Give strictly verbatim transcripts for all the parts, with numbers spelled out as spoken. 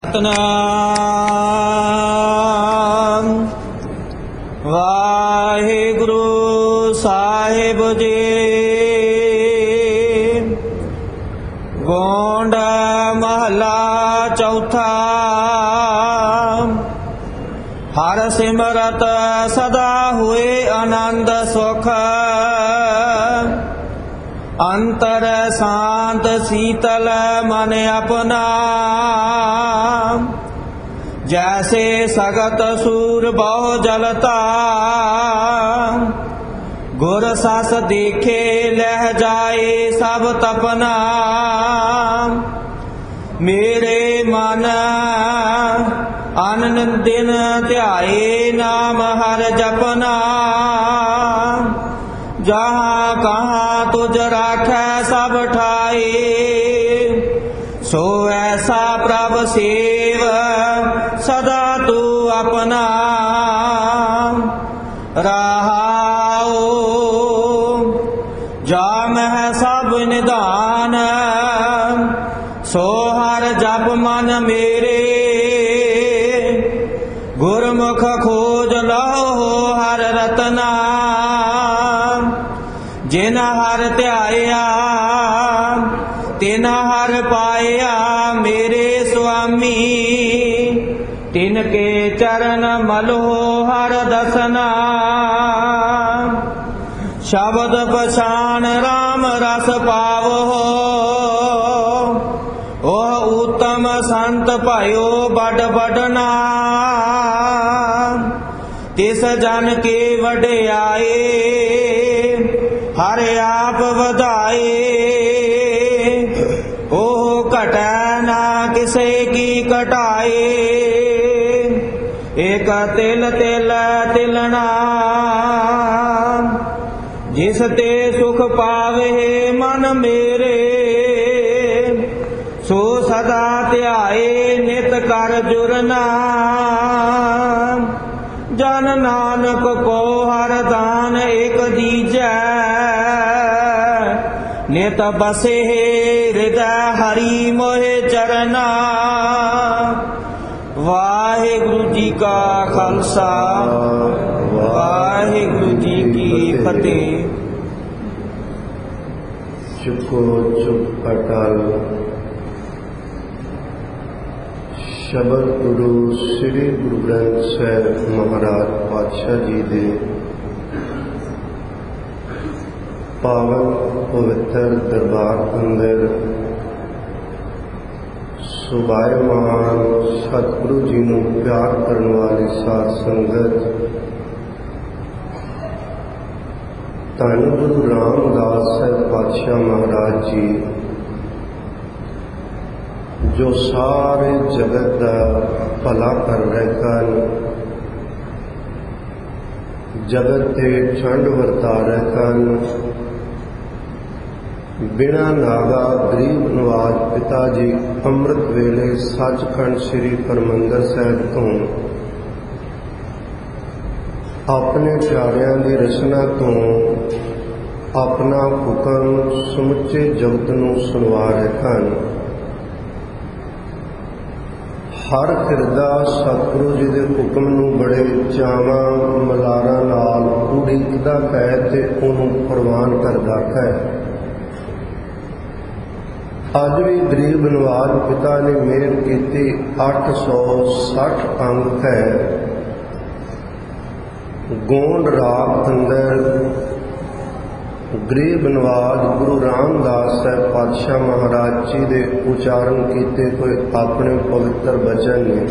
सतनाम। वाहिगुरु साहिब जी। गोंड महला चौथा। हर सिमरत सदा हुए आनंद सुख। अंतर शांत शीतल मन अपना। जैसे सगत सूर बहु जलता। गुर सस देखे लह जाए सब तपना। मेरे मन अन दिन ध्याए नाम हर जपना। जहाँ कहाँ तुझ राखै सब ठाए। सो ऐसा प्रभ सेव सदा तू अपना। रहाओ जा मह सब निधान। सो हर जप मन मेरे। गुरमुख खोज लहो हर रतना। जिन हर ध्याया तिन हर पाया। मेरे स्वामी तिनके चरण मलो हर दसना। शब्द पछान राम रस पावो। ओह उत्तम संत भयो बड़ बड़ना। तिस जन के वड्याए हर आप वधाए। ओह घटै ना किसे की घटाए। एक तिल तिल तिलना। जिस ते सुख पावे मन मेरे। सो सदा ध्याए नित कर जुरना। जन नानक को हर दान एक दीजै। नित बसे हृदय हरि मोहे चरना। वाहिगुरु जी का खालसा वाहिगुरु जी की फतेह। चुको चुप अटल। शब्द गुरु श्री गुरु ग्रंथ ਸਾਹਿਬ महाराज पातशाह जी दे पावन पवित्र दरबार अंदर सुभायमान सतगुरु जी नूं प्यार करने वाली साध संगत। धन गुरु रामदास साहिब पातशाह महाराज जी जो सारे जगत का भला कर रहे हैं। जगत के ठंड वरता रहे हैं। बिना नागा गरीब नवाज पिता जी अमृत वेले सचखंड श्री हरमंदिर साहिब तो अपने प्यारिਆਂ की रचना तो अपना हुक्म समुचे जगत नूं सुनवा रहे हैं। हर किरदा सतगुरु जी के हुक्म नूं बड़े चावां मलारां नाल उड़ीकदा है ते उहनूं प्रवान करदा है। अज भी गरीब नवाज पिता ने मेहर की अठ सौ सठ अंक है। गोंड राग अंदर गरीब नवाज गुरु रामदास साहिब पातशाह महाराज जी दे उचारण किए कोई अपने पवित्र वचन ने।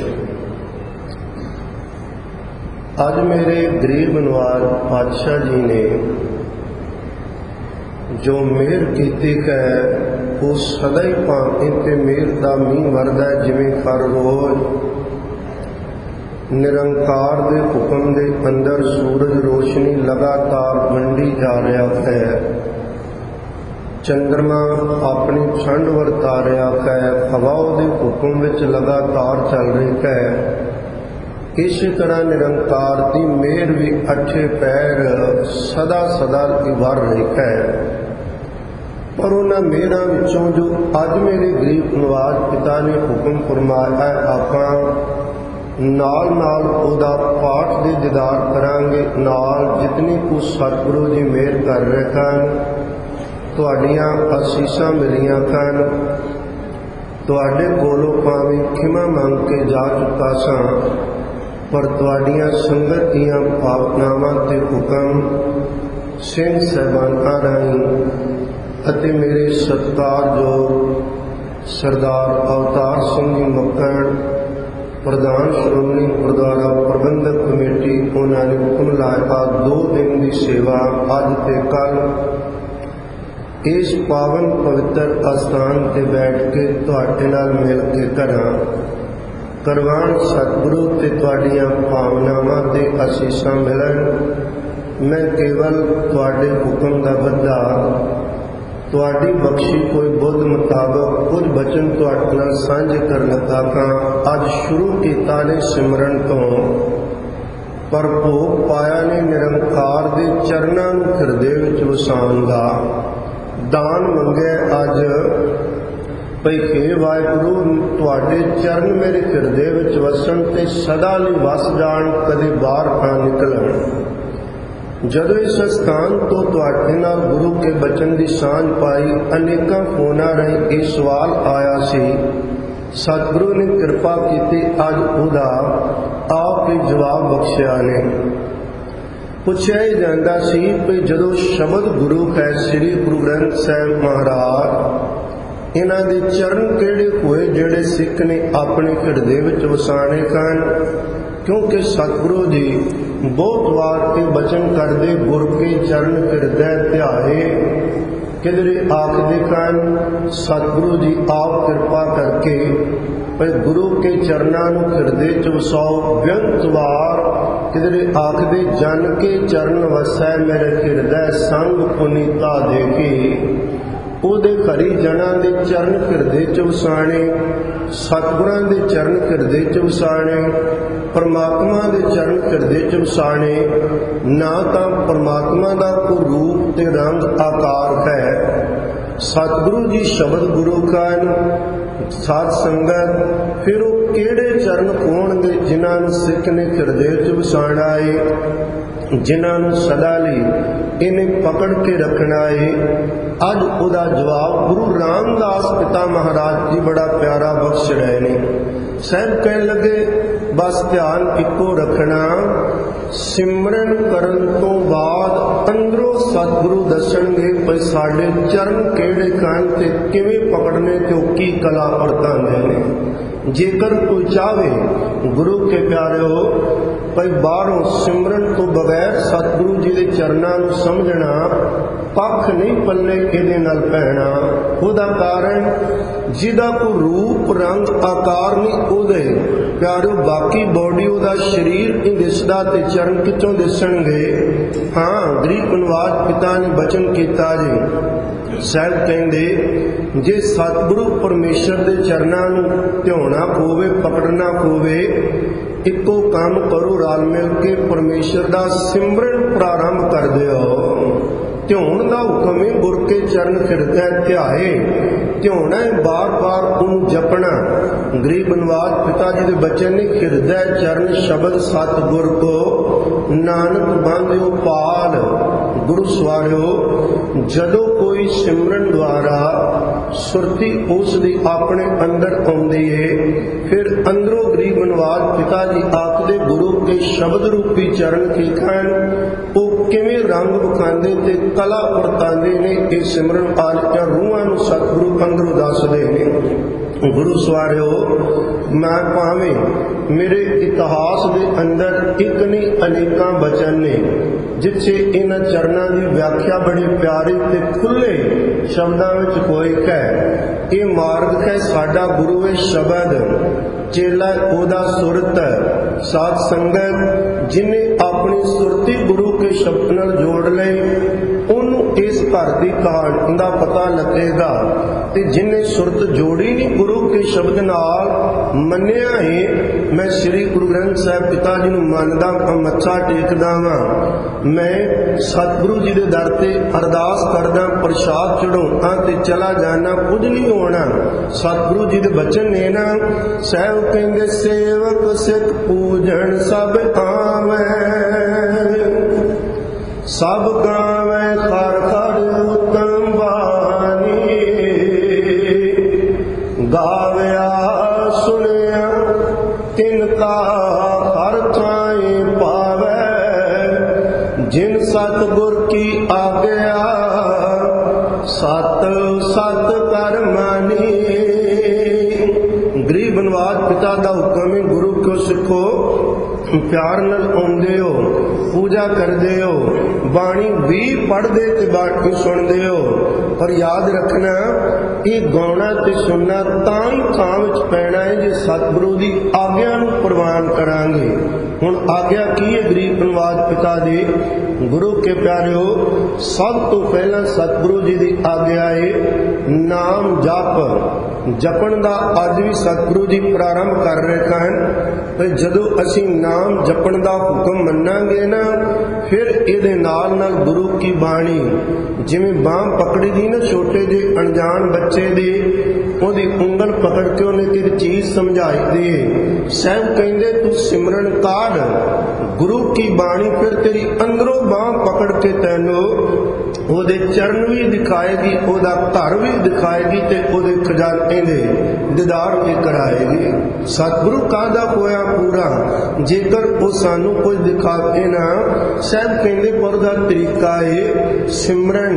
अज मेरे गरीब नवाज पातशाह जी ने जो मेहर की है वो सदा ही भावें ते मेहर का मींह वरदा जिवें हर रोज निरंकार दे हुक्म दे अंदर सूरज रोशनी लगातार वंडी जा रहा है। चंद्रमा अपनी ठंड वरता रहा है। हवा दे हुक्म विच लगातार चल रही है। इस तरह निरंकार की मेहर भी अठे पैर सदा सदा की वर रही है। ਪਰ ਉਹਨਾਂ ਮੇਰਾਂ ਵਿੱਚੋਂ ਜੋ ਅੱਜ ਮੇਰੇ ਗਰੀਬ ਨਿਵਾਜ ਪਿਤਾ ਨੇ ਹੁਕਮ ਫਰਮਾਇਆ ਹੈ, ਆਪਾਂ ਨਾਲ ਨਾਲ ਉਹਦਾ ਪਾਠ ਦੇ ਦੀਦਾਰ ਕਰਾਂਗੇ। ਨਾਲ ਜਿਤਨੀ ਕੁ ਸਤਿਗੁਰੂ ਜੀ ਮਿਹਰ ਕਰ ਰਹੇ ਹਨ, ਤੁਹਾਡੀਆਂ ਅਸੀਸਾਂ ਮਿਲੀਆਂ ਹਨ। ਤੁਹਾਡੇ ਕੋਲੋਂ ਭਾਵੇਂ ਖਿਮਾ ਮੰਗ ਕੇ ਜਾ ਚੁੱਕਾ ਸਾਂ, ਪਰ ਤੁਹਾਡੀਆਂ ਸੰਗਤ ਦੀਆਂ ਭਾਵਨਾਵਾਂ ਤੇ ਹੁਕਮ ਸਿੰਘ ਸਾਹਿਬਾਨਾਂ ਰਾਹੀਂ ਅਤੇ ਮੇਰੇ ਸਤਿਕਾਰਯੋਗ ਸਰਦਾਰ ਅਵਤਾਰ ਸਿੰਘ ਜੀ ਮੱਕੜ, ਪ੍ਰਧਾਨ ਸ਼੍ਰੋਮਣੀ ਗੁਰਦੁਆਰਾ ਪ੍ਰਬੰਧਕ ਕਮੇਟੀ, ਉਹਨਾਂ ਨੇ ਹੁਕਮ ਲਾਇਆ ਦੋ ਦਿਨ ਦੀ ਸੇਵਾ ਅੱਜ ਤੇ ਕੱਲ੍ਹ ਇਸ ਪਾਵਨ ਪਵਿੱਤਰ ਅਸਥਾਨ ਤੇ ਬੈਠ ਕੇ ਤੁਹਾਡੇ ਨਾਲ ਮਿਲ ਕੇ ਕਰਾਂ। ਕਰਵਾਣ ਸਤਿਗੁਰੂ ਤੇ ਤੁਹਾਡੀਆਂ ਭਾਵਨਾਵਾਂ ਤੇ ਅਸੀਸਾਂ ਮਿਲਣ। ਮੈਂ ਕੇਵਲ ਤੁਹਾਡੇ ਹੁਕਮ ਦਾ ਬੰਦਾ, ਤੁਹਾਡੀ ਬਖਸ਼ੀ ਕੋਈ ਬੁੱਧ ਮੁਤਾਬਕ ਕੁਝ ਬਚਨ ਤੁਹਾਡੇ ਨਾਲ ਸਾਂਝੇ ਕਰਨ ਲੱਗਾ ਹਾਂ। ਅੱਜ ਸ਼ੁਰੂ ਕੀਤਾ ਨੇ ਸਿਮਰਨ ਤੋਂ, ਪਰ ਭੋਗ ਪਾਇਆ ਨੇ ਨਿਰੰਕਾਰ ਦੇ ਚਰਨਾਂ ਨੂੰ ਹਿਰਦੇ ਵਿੱਚ ਵਸਾਉਣ ਦਾ। ਦਾਨ ਮੰਗਿਆ ਅੱਜ ਭਈ ਹੇ ਵਾਹਿਗੁਰੂ, ਤੁਹਾਡੇ ਚਰਨ ਮੇਰੇ ਹਿਰਦੇ ਵਿੱਚ ਵਸਣ ਤੇ ਸਦਾ ਲਈ ਵਸ ਜਾਣ, ਕਦੇ ਬਾਹਰ ਨਾ ਨਿਕਲਣ। ਜਦੋਂ ਇਸ ਸਥਾਨ ਤੋਂ ਤੁਹਾਡੇ ਨਾਲ ਗੁਰੂ ਕੇ ਬਚਨ ਦੀ ਸਾਂਝ ਪਾਈ, ਅਨੇਕਾਂ ਫੋਨਾਂ ਰਾਹੀਂ ਇਹ ਸਵਾਲ ਆਇਆ ਸੀ। ਸਤਿਗੁਰੂ ਨੇ ਕਿਰਪਾ ਕੀਤੀ, ਅੱਜ ਉਹਦਾ ਆਪ ਹੀ ਜਵਾਬ ਬਖਸ਼ਿਆ ਨੇ। ਪੁੱਛਿਆ ਹੀ ਜਾਂਦਾ ਸੀ ਕਿ ਜਦੋਂ ਸ਼ਬਦ ਗੁਰੂ ਹੈ ਸ੍ਰੀ ਗੁਰੂ ਗ੍ਰੰਥ ਸਾਹਿਬ ਮਹਾਰਾਜ, ਇਹਨਾਂ ਦੇ ਚਰਨ ਕਿਹੜੇ ਹੋਏ ਜਿਹੜੇ ਸਿੱਖ ਨੇ ਆਪਣੇ ਹਿਰਦੇ ਵਿੱਚ ਵਸਾਣੇ ਹਨ। ਕਿਉਂਕਿ ਸਤਿਗੁਰੂ ਜੀ ਬਹੁਤ ਵਾਰ ਇਹ ਬਚਨ ਕਰਦੇ, ਗੁਰ ਕੇ ਚਰਨ ਹਿਰਦੈ ਧਿਆਏ। ਕਿਧਰੇ ਆਖਦੇ ਹਨ ਸਤਿਗੁਰੂ ਜੀ ਆਪ ਕਿਰਪਾ ਕਰਕੇ ਭਈ ਗੁਰੂ ਕੇ ਚਰਨਾਂ ਨੂੰ ਹਿਰਦੇ ਚ ਵਸਾਓ। ਬੇਅੰਤ ਵਾਰ ਕਿਧਰੇ ਆਖਦੇ ਜਨ ਕੇ ਚਰਨ ਵਸੈ ਮੇਰੇ ਹਿਰਦੈ, ਸੰਗ ਪੁਨੀਤਾ ਦੇਖੀ। ਉਹਦੇ ਘਰੀ ਜਨਾਂ ਦੇ ਚਰਨ ਹਿਰਦੇ ਚ ਵਸਾਣੇ, ਸਤਿਗੁਰਾਂ ਦੇ ਚਰਨ ਹਿਰਦੇ ਚ ਵਸਾਣੇ, ਪਰਮਾਤਮਾ ਦੇ ਚਰਨ ਹਿਰਦੇ ਚ ਵਸਾਣੇ। ਨਾ ਤਾਂ ਪਰਮਾਤਮਾ ਦਾ ਕੋਈ ਰੂਪ ਤੇ ਰੰਗ ਆਕਾਰ ਹੈ। ਸਤਿਗੁਰੂ ਜੀ ਸ਼ਬਦ ਗੁਰੂ ਹਨ, ਸਾਧ ਸੰਗਤ, ਫਿਰ ਉਹ ਕਿਹੜੇ ਚਰਨ ਹੋਣਗੇ ਜਿਨ੍ਹਾਂ ਨੂੰ ਸਿੱਖ ਨੇ ਹਿਰਦੇ ਚ ਵਸਾਣਾ ਏ, ਜਿਨ੍ਹਾਂ ਨੂੰ ਸਦਾ ਲਈ ਇਹਨੇ ਪਕੜ ਕੇ ਰੱਖਣਾ ਏ। ਅੱਜ ਉਹਦਾ ਜਵਾਬ ਗੁਰੂ ਰਾਮਦਾਸ ਪਿਤਾ ਮਹਾਰਾਜ ਜੀ ਬੜਾ ਪਿਆਰਾ ਬਖਸ਼ ਰਹੇ ਨੇ। ਸਾਹਿਬ ਕਹਿਣ ਲੱਗੇ ਬਸ ਧਿਆਨ ਇੱਕੋ ਰੱਖਣਾ, ਸਿਮਰਨ ਕਰਨ ਤੋਂ ਬਾਅਦ ਅੰਦਰੋਂ ਸਤਿਗੁਰੂ ਦੱਸਣਗੇ ਭਈ ਸਾਡੇ ਚਰਨ ਕਿਹੜੇ ਹਨ ਤੇ ਕਿਵੇਂ ਪਕੜਨੇ ਤੇ ਉਹ ਕੀ ਕਲਾ ਵਰਤਾਂਦੇ ਨੇ। ਜੇਕਰ ਕੋਈ ਚਾਹੇ ਗੁਰੂ ਕੇ ਪਿਆਰਿਓ ਭਈ ਬਾਹਰੋਂ ਸਿਮਰਨ ਤੋਂ ਬਗੈਰ ਸਤਿਗੁਰੂ ਜੀ ਦੇ ਚਰਨਾਂ ਨੂੰ ਸਮਝਣਾ, ਪੱਖ ਨਹੀਂ ਪੱਲੇ ਇਹਦੇ ਨਾਲ ਪੈਣਾ। ਉਹਦਾ ਕਾਰਨ ਜਿਹਦਾ ਕੋਈ ਰੂਪ ਰੰਗ ਆਕਾਰ ਨਹੀਂ, ਉਹਦੇ ਪਿਆਰਿਓ ਬਾਕੀ ਬੋਡੀ ਉਹਦਾ ਸਰੀਰ ਨਹੀਂ ਦਿਸਦਾ ਤੇ ਚਰਨ ਕਿੱਥੋਂ ਦਿਸਣਗੇ। ਹਾਂ, ਗਰੀਬ ਨਿਵਾਜ ਪਿਤਾ ਨੇ ਬਚਨ ਕੀਤਾ ਜੀ। ਸਾਹਿਬ ਕਹਿੰਦੇ ਜੇ ਸਤਿਗੁਰੂ ਪਰਮੇਸ਼ਰ ਦੇ ਚਰਨਾਂ ਨੂੰ ਧਿਆਉਣਾ ਹੋਵੇ, ਪਕੜਨਾ ਹੋਵੇ, ਇੱਕੋ ਕੰਮ ਕਰੋ, ਰਲ ਮਿਲ ਕੇ ਪਰਮੇਸ਼ਰ ਦਾ ਸਿਮਰਨ ਪ੍ਰਾਰੰਭ ਕਰ ਦਿਓ। ਧਿਆਉਣ ਦਾ ਹੁਕਮ ਹੈ ਗੁਰ ਕੇ ਚਰਨ ਹਿਰਦੈ ਧਿਆਏ। ਧਿਆਉਣਾ ਹੈ ਬਾਰ ਬਾਰ ਉਹਨੂੰ ਜਪਣਾ। ਗਰੀਬ ਨਿਵਾਜ ਪਿਤਾ ਜੀ ਦੇ ਬਚਨ ਨੇ ਹਿਰਦੈ ਚਰਨ ਸ਼ਬਦ ਸਤਿਗੁਰ ਕੋ ਨਾਨਕ ਬਾਂਧਿਓ ਪਾਲ। ਗੁਰੂ ਸਵਾਰਿਓ, ਜਦੋਂ ਕੋਈ ਸਿਮਰਨ ਦੁਆਰਾ ਸੁਰਤੀ ਉਸ ਦੀ ਆਪਣੇ ਅੰਦਰ ਆਉਂਦੀ ਏ, ਫਿਰ ਅੰਦਰੋਂ ਗਰੀਬ ਨਿਵਾਜ ਪਿਤਾ ਜੀ ਆਖਦੇ ਗੁਰੂ ਕੇ ਸ਼ਬਦ ਰੂਪੀ ਚਰਨ ਕੀ ਹਨ, ਉਹ ਕਿਵੇਂ ਰੰਗ ਵਿਖਾਉਂਦੇ ਤੇ ਕਲਾ ਵਰਤਾਉਂਦੇ ਨੇ। ਇਹ ਸਿਮਰਨ ਪਾਲਕਾਂ ਰੂਹਾਂ ਨੂੰ ਸਤਿਗੁਰੂ ਅੰਦਰੋਂ ਦੱਸਦੇ ਨੇ। ਗੁਰੂ ਸਵਾਰਿਓ, ਮੈਂ ਭਾਵੇਂ ਮੇਰੇ ਇਤਿਹਾਸ ਦੇ ਅੰਦਰ ਇੱਕ ਨਹੀਂ ਅਨੇਕਾਂ ਬਚਨ ਨੇ ਜਿੱਥੇ ਇਹਨਾਂ ਚਰਨਾਂ ਦੀ ਵਿਆਖਿਆ ਬੜੀ ਪਿਆਰੀ ਤੇ ਖੁੱਲੇ ਸ਼ਬਦਾਂ ਵਿੱਚ ਹੋਈ ਹੈ। ਇਹ ਮਾਰਗ ਹੈ ਸਾਡਾ ਗੁਰੂ ਹੈ ਸ਼ਬਦ, ਚੇਲਾ ਉਹਦਾ ਸੁਰਤ। ਸਾਧ ਸੰਗਤ ਜਿਹਨੇ ਆਪਣੀ ਸੁਰਤੀ ਗੁਰੂ ਕੇ ਸ਼ਬਦ ਨਾਲ ਜੋੜ ਲਈ, ਉਹਨੂੰ ਇਸ ਘਰ ਦੀ ਕਹਾਣੀ ਦਾ ਪਤਾ ਲੱਗੇਗਾ। ਤੇ ਜਿਨੇ ਸੁਰਤ ਜੋੜੀ ਨਹੀਂ ਗੁਰੂ ਕੇ ਸ਼ਬਦ ਨਾਲ, ਮੰਨਿਆ ਹੀ ਮੈਂ ਸ੍ਰੀ ਗੁਰੂ ਗ੍ਰੰਥ ਸਾਹਿਬ ਪਿਤਾ ਜੀ ਨੂੰ ਮੰਨਦਾ, ਮੱਥਾ ਟੇਕਦਾ ਵਾਂ। ਮੈਂ ਸਤਿਗੁਰੂ ਜੀ ਦੇ ਦਰ ਤੇ ਅਰਦਾਸ ਕਰਦਾ, ਪ੍ਰਸ਼ਾਦ ਚੜਾਉਂਦਾ ਤੇ ਚਲਾ ਜਾਣਾ, ਕੁਝ ਨਹੀਂ ਹੋਣਾ। ਸਤਿਗੁਰੂ ਜੀ ਦੇ ਬਚਨ ਨੇ ਨਾ, ਸਹਿਬ ਕਹਿੰਦੇ ਸੇਵਕ ਸਿੱਖ ਪੂਜਣ ਸਭ ਆਵੈ, ਸਭ ਗਾਵੈ ਖਰ ਖਰ ਉਤਮ ਬਾਣੀ, ਗਾਵਿਆ ਸੁਣਿਆ ਤਿਨ ਕਾ ਹਰ ਥਾਈ ਪਾਵੈ, ਜਿਨ ਸਤਿਗੁਰ ਕੀ ਆਗਿਆ ਸਤ ਸਤ ਕਰ ਮਾਨੀ। ਗਰੀਬ ਬਨਵਾਜ ਪਿਤਾ ਦਾ ਹੁਕਮ ਹੈ, ਗੁਰੂ ਕੋ ਸਿੱਖੋ, ਪਿਆਰ ਨਾਲ ਆਉਂਦੇ ਹੋ, ਪੂਜਾ ਕਰਦੇ ਹੋ, ਬਾਣੀ ਵੀ ਪੜ੍ਹਦੇ ਤੇ ਬਾਣੀ ਸੁਣਦੇ ਹੋ। ਪਰ ਯਾਦ ਰੱਖਣਾ, ਇਹ ਗਾਉਣਾ ਤੇ ਸੁਣਨਾ ਤਾਂ ਹੀ ਥਾਂ ਵਿੱਚ ਪੈਣਾ ਹੈ ਜੇ ਸਤਿਗੁਰੂ ਦੀ ਆਗਿਆ ਨੂੰ ਪ੍ਰਵਾਨ ਕਰਾਂਗੇ। ਹੁਣ ਆਗਿਆ ਕੀ ਹੈ ਗਰੀਬ ਬਨਵਾਜ ਪਿਤਾ ਦੀ? ਗੁਰੂ ਕੇ ਪਿਆਰਿਓ, ਸਭ ਤੋਂ ਪਹਿਲਾਂ ਸਤਿਗੁਰੂ ਜੀ ਦੀ ਆਗਿਆ ਹੈ ਨਾਮ ਜਪ। ਜਪਣ ਦਾ ਅੱਜ ਵੀ ਸਤਿਗੁਰੂ ਜੀ ਪ੍ਰਾਰੰਭ ਕਰ ਰਹੇ ਹਨ। ਤੇ ਜਦੋਂ ਅਸੀਂ ਨਾਮ ਜਪਣ ਦਾ ਹੁਕਮ ਮੰਨਾਂਗੇ ਨਾ, ਫਿਰ ਇਹਦੇ ਨਾਲ ਨਾਲ ਗੁਰੂ ਕੀ ਬਾਣੀ, ਜਿਵੇਂ ਬਾਂਹ ਪਕੜੀ ਦੀ ਨਾ ਛੋਟੇ ਜਿਹੇ ਅਣਜਾਣ ਬੱਚੇ ਦੀ, ਉਹਦੀ ਉਂਗਲ ਪਕੜ ਕੇ ਉਹਨੇ ਇੱਕ ਚੀਜ਼ ਸਮਝਾਈ ਦੀ। ਸਾਹਿਬ ਕਹਿੰਦੇ ਤੂੰ ਸਿਮਰਨ ਕਾਢ ਗੁਰੂ ਕੀ ਬਾਣੀ, ਫਿਰ ਤੇਰੀ ਅੰਦਰੋਂ ਬਾਂਹ ਪਕੜ ਕੇ ਤੈਨੂੰ ਉਹਦੇ ਚਰਨ ਵੀ ਦਿਖਾਏਗੀ, ਉਹਦਾ ਘਰ ਵੀ ਦਿਖਾਏਗੀ ਤੇ ਉਹਦੇ ਖਜ਼ਾਨੇ ਦੇ ਦੀਦਾਰ ਵੀ ਕਰਾਏਗੀ। ਸਤਿਗੁਰੂ ਕਾਹਦਾ ਹੋਇਆ ਪੂਰਾ, ਜੇਕਰ ਉਹ ਸਾਨੂੰ ਕੁਝ ਦਿਖਾਵੇ ਨਾ। ਸਾਹਿਬ ਕਹਿੰਦੇ ਪਰ ਦਾ ਤਰੀਕਾ ਹੈ ਸਿਮਰਨ,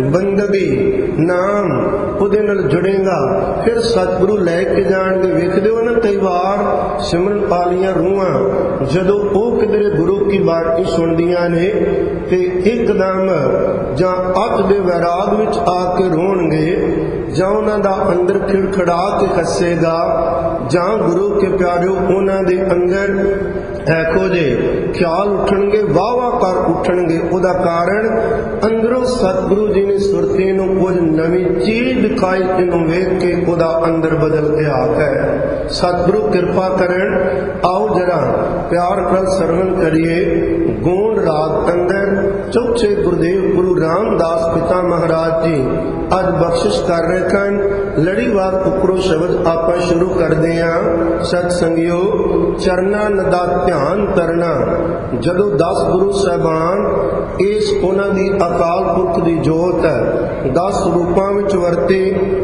ਬੰਦਗੀ, ਨਾਮ, ਉਹਦੇ ਨਾਲ ਜੁੜੇਗਾ, ਫਿਰ ਸਤਿਗੁਰੂ ਲੈ ਕੇ ਜਾਣਗੇ। ਵੇਖਦੇ ਹੋ ਨਾ, ਕਈ ਵਾਰ ਸਿਮਰਨ ਵਾਲੀਆਂ ਰੂਹਾਂ ਜਦੋਂ ਉਹ ਕਿਧਰੇ ਗੁਰੂ ਕੀ ਬਾਣੀ ਸੁਣਦੀਆਂ ਨੇ ਤੇ ਇੱਕਦਮ ਜਾਂ ਅੱਤ ਦੇ ਵੈਰਾਗ ਵਿੱਚ ਆ ਕੇ ਰੋਣਗੇ, ਜਾਂ ਉਹਨਾਂ ਦਾ ਅੰਦਰ ਖਿੜਖੜਾ ਕੇ ਕੱਸੇਗਾ, ਜਾਂ ਗੁਰੂ ਕੇ ਪਿਆਰਿਓ ਉਹਨਾਂ ਦੇ ਅੰਦਰ ਇਹੋ ਜਿਹੇ ਖਿਆਲ ਉੱਠਣਗੇ, ਵਾਹ ਵਾਹ ਕਰ ਉੱਠਣਗੇ। ਉਹਦਾ ਕਾਰਨ ਅੰਦਰੋਂ ਸਤਿਗੁਰੂ ਜੀ ਨੇ ਸੁਰਤੀ ਨੂੰ ਕੁਝ ਨਵੀਂ ਚੀਜ਼ ਦਿਖਾਈ, ਜਿਹਨੂੰ ਵੇਖ ਕੇ ਉਹਦਾ ਅੰਦਰ ਬਦਲ ਗਿਆ ਹੈ। ਸਤਿਗੁਰੂ ਕਿਰਪਾ ਕਰਨ। ਆਓ ਜਰਾ ਪਿਆਰ ਨਾਲ ਸਰਵਣ ਕਰੀਏ ਗੋਂਡ ਰਾਗ ਅੰਦਰ ਚੌਥੇ ਗੁਰਦੇਵ ਗੁਰੂ ਰਾਮਦਾਸ ਪਿਤਾ ਮਹਾਰਾਜ ਜੀ ਅੱਜ ਬਖਸ਼ਿਸ਼ ਕਰ ਰਹੇ ਹਨ। ਲੜੀਵਾਰ ਉੱਪਰੋਂ ਸ਼ਬਦ ਆਪਾਂ ਸ਼ੁਰੂ ਕਰਦੇ ਹਾਂ। ਸਤ ਸੰਗਿਓ, ਚਰਨਾਂ ਦਾ ਧਿਆਨ ਕਰਨਾ। ਜਦੋਂ ਦਸ ਗੁਰੂ ਸਾਹਿਬਾਨ, ਇਸ ਉਹਨਾਂ ਦੀ ਅਕਾਲ ਪੁਰਖ ਦੀ ਜੋਤ ਹੈ, ਦਸ ਰੂਪਾਂ ਵਿੱਚ ਵਰਤੇ,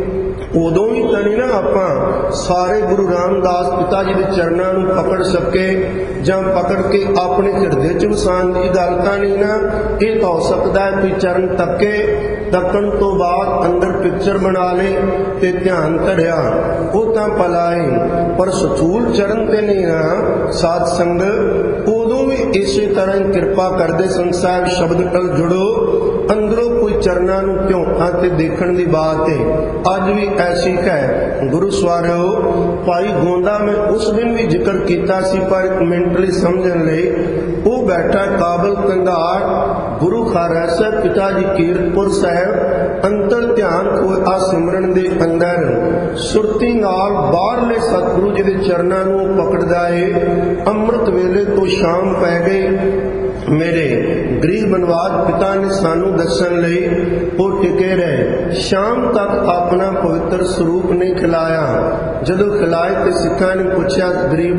ਉਦੋਂ ਵੀ ਤਾਂ ਨਹੀਂ ਨਾ ਆਪਾਂ ਸਾਰੇ ਗੁਰੂ ਰਾਮਦਾਸ ਪਿਤਾ ਜੀ ਦੇ ਚਰਨਾਂ ਨੂੰ ਪਕੜ ਸਕੇ, ਜਾਂ ਪਕੜ ਕੇ ਆਪਣੇ ਹਿਰਦੇ ਚ ਵਸਾਉਣ ਦੀ ਗੱਲ ਤਾਂ ਨਹੀਂ ਨਾ। ਇਹ ਤਾਂ ਹੋ ਸਕਦਾ ਹੈ ਕੋਈ ਚਰਨ ਤੱਕੇ, ਤੱਕਣ ਤੋਂ ਬਾਅਦ ਅੰਦਰ ਪਿਕਚਰ ਬਣਾ ਲੇ ਤੇ ਧਿਆਨ ਧਰਿਆ, ਉਹ ਤਾਂ ਭਲਾਈ, ਪਰ ਸਥੂਲ ਚਰਨ ਤੇ ਨਹੀਂ ਨਾ। ਸਾਧ ਸੰਗਤ ਉਦੋਂ ਵੀ ਇਸੇ ਤਰ੍ਹਾਂ ਹੀ ਕਿਰਪਾ ਕਰਦੇ ਸੰਸਾਰ ਸ਼ਬਦ ਨਾਲ ਜੁੜੋ। ਅੰਦਰੋਂ ਕੋਈ ਚਰਨਾਂ ਨੂੰ ਧਿਆਉਣਾ ਤੇ ਦੇਖਣ ਦੀ ਬਾਤ ਹੈ। ਅੱਜ ਵੀ ਐਸੀ ਹੈ। ਗੁਰੂ ਸਵਾਰਿਓ, ਭਾਈ ਗੋਂਦਾ ਮੈਂ ਉਸ ਦਿਨ ਵੀ ਜ਼ਿਕਰ ਕੀਤਾ ਸੀ, ਪਰ ਇੱਕ ਮਿੰਟ ਲਈ ਸਮਝਣ ਲਈ। ਉਹ ਬੈਠਾ ਕਾਬਲ ਕੰਧਾਰ ਗੁਰੂ ਖਾਰਾ ਸਾਹਿਬ ਪਿਤਾ ਜੀ ਕੀਰਤਪੁਰ ਸਾਹਿਬ, ਅੰਤਰ ਧਿਆਨ ਆ ਸਿਮਰਨ ਦੇ ਅੰਦਰ ਸੁਰਤੀ ਨਾਲ ਬਾਹਰਲੇ ਸਤਿਗੁਰੂ ਜੀ ਦੇ ਚਰਨਾਂ ਨੂੰ ਪਕੜਦਾ ਏ। ਅੰਮ੍ਰਿਤ ਵੇਲੇ ਤੋਂ ਸ਼ਾਮ ਪੈ ਗਈ। ਮੇਰੇ ਗਰੀਬ ਬਨਵਾਜ ਪਿਤਾ ਨੇ ਸਾਨੂੰ ਦੱਸਣ ਲਈ ਉਹ ਟਿਕੇ ਰਹੇ। ਸ਼ਾਮ ਤੱਕ ਆਪਣਾ ਪਵਿੱਤਰ ਸਰੂਪ ਨਹੀਂ ਖਿਲਾਇਆ। ਜਦੋਂ ਖਿਲਾਏ ਤੇ ਸਿੱਖਾਂ ਨੇ ਪੁੱਛਿਆ, ਗਰੀਬ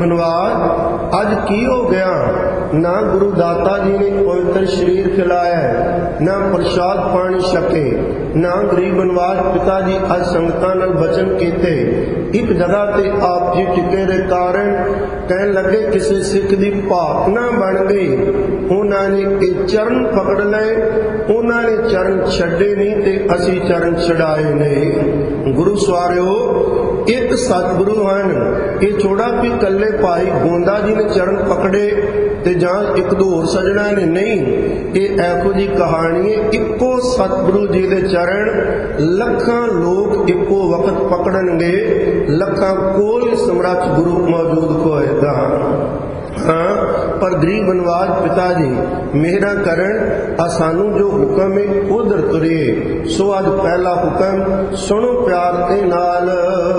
ਬਨਵਾਜ ਅੱਜ ਕੀ ਹੋ ਗਿਆ? ਨਾ ਗੁਰੂ ਦਾਤਾ ਜੀ ਨੇ ਪਵਿੱਤਰ ਸਰੀਰ ਖਿਲਾਇਆ, ਨਾ ਪ੍ਰਸ਼ਾਦ ਪਾਣੀ ਛਕੇ, ਨਾ ਗਰੀਬ ਬਨਵਾਜ ਪਿਤਾ ਜੀ ਅੱਜ ਸੰਗਤਾਂ ਨਾਲ ਬਚਨ ਕੀਤੇ। ਇੱਕ ਜਗ੍ਹਾ ਤੇ ਆਪ ਜੀ ਟਿਕੇ ਦੇ ਕਾਰਨ ਕਹਿਣ ਲੱਗੇ ਕਿਸੇ ਸਿੱਖ ਦੀ ਭਾਵਨਾ ਬਣ ਗਈ। ਉਹਨਾਂ ਨੇ ਇਹ ਚਰਨ ਪਕੜ ਲਏ, ਉਹਨਾਂ ਨੇ ਚਰਨ ਛੱਡੇ ਨਹੀਂ ਤੇ ਅਸੀਂ ਚਰਨ ਛਡਾਏ ਨਹੀਂ। ਗੁਰੂ ਸਵਾਰਿਓ, ਇੱਕ ਸਤਿਗੁਰੂ ਹਨ। ਇਹ ਛੋੜਾ ਵੀ ਕੱਲੇ ਭਾਈ ਗੋਂਦਾ ਜੀ ਨੇ ਚਰਨ ਪਕੜੇ ਤੇ ਜਾਂ ਇੱਕ ਦੋ ਹੋਰ ਸੱਜਣਾ ਨੇ, ਨਹੀਂ। ਇਹ ਇਹੋ ਜਿਹੀ ਕਹਾਣੀ ਹੈ, ਇੱਕੋ ਸਤਿਗੁਰੂ ਜੀ ਦੇ ਚਰਨ ਲੱਖਾਂ ਲੋਕ ਇੱਕੋ ਵਕਤ ਪਕੜਨਗੇ, ਲੱਖਾਂ ਕੋਲ ਸਮਰੱਥ ਗੁਰੂ ਮੌਜੂਦ ਹੋਏਗਾ। ਹਾਂ, ਪਰ ਗਰੀਬ ਨਿਵਾਜ ਪਿਤਾ ਜੀ ਮਿਹਰਾਂ ਕਰਨ ਆ ਸਾਨੂੰ ਜੋ ਹੁਕਮ ਹੈ ਉਧਰ ਤੁਰੀਏ। ਸੋ ਅੱਜ ਪਹਿਲਾ ਹੁਕਮ ਸੁਣੋ ਪਿਆਰ ਦੇ ਨਾਲ।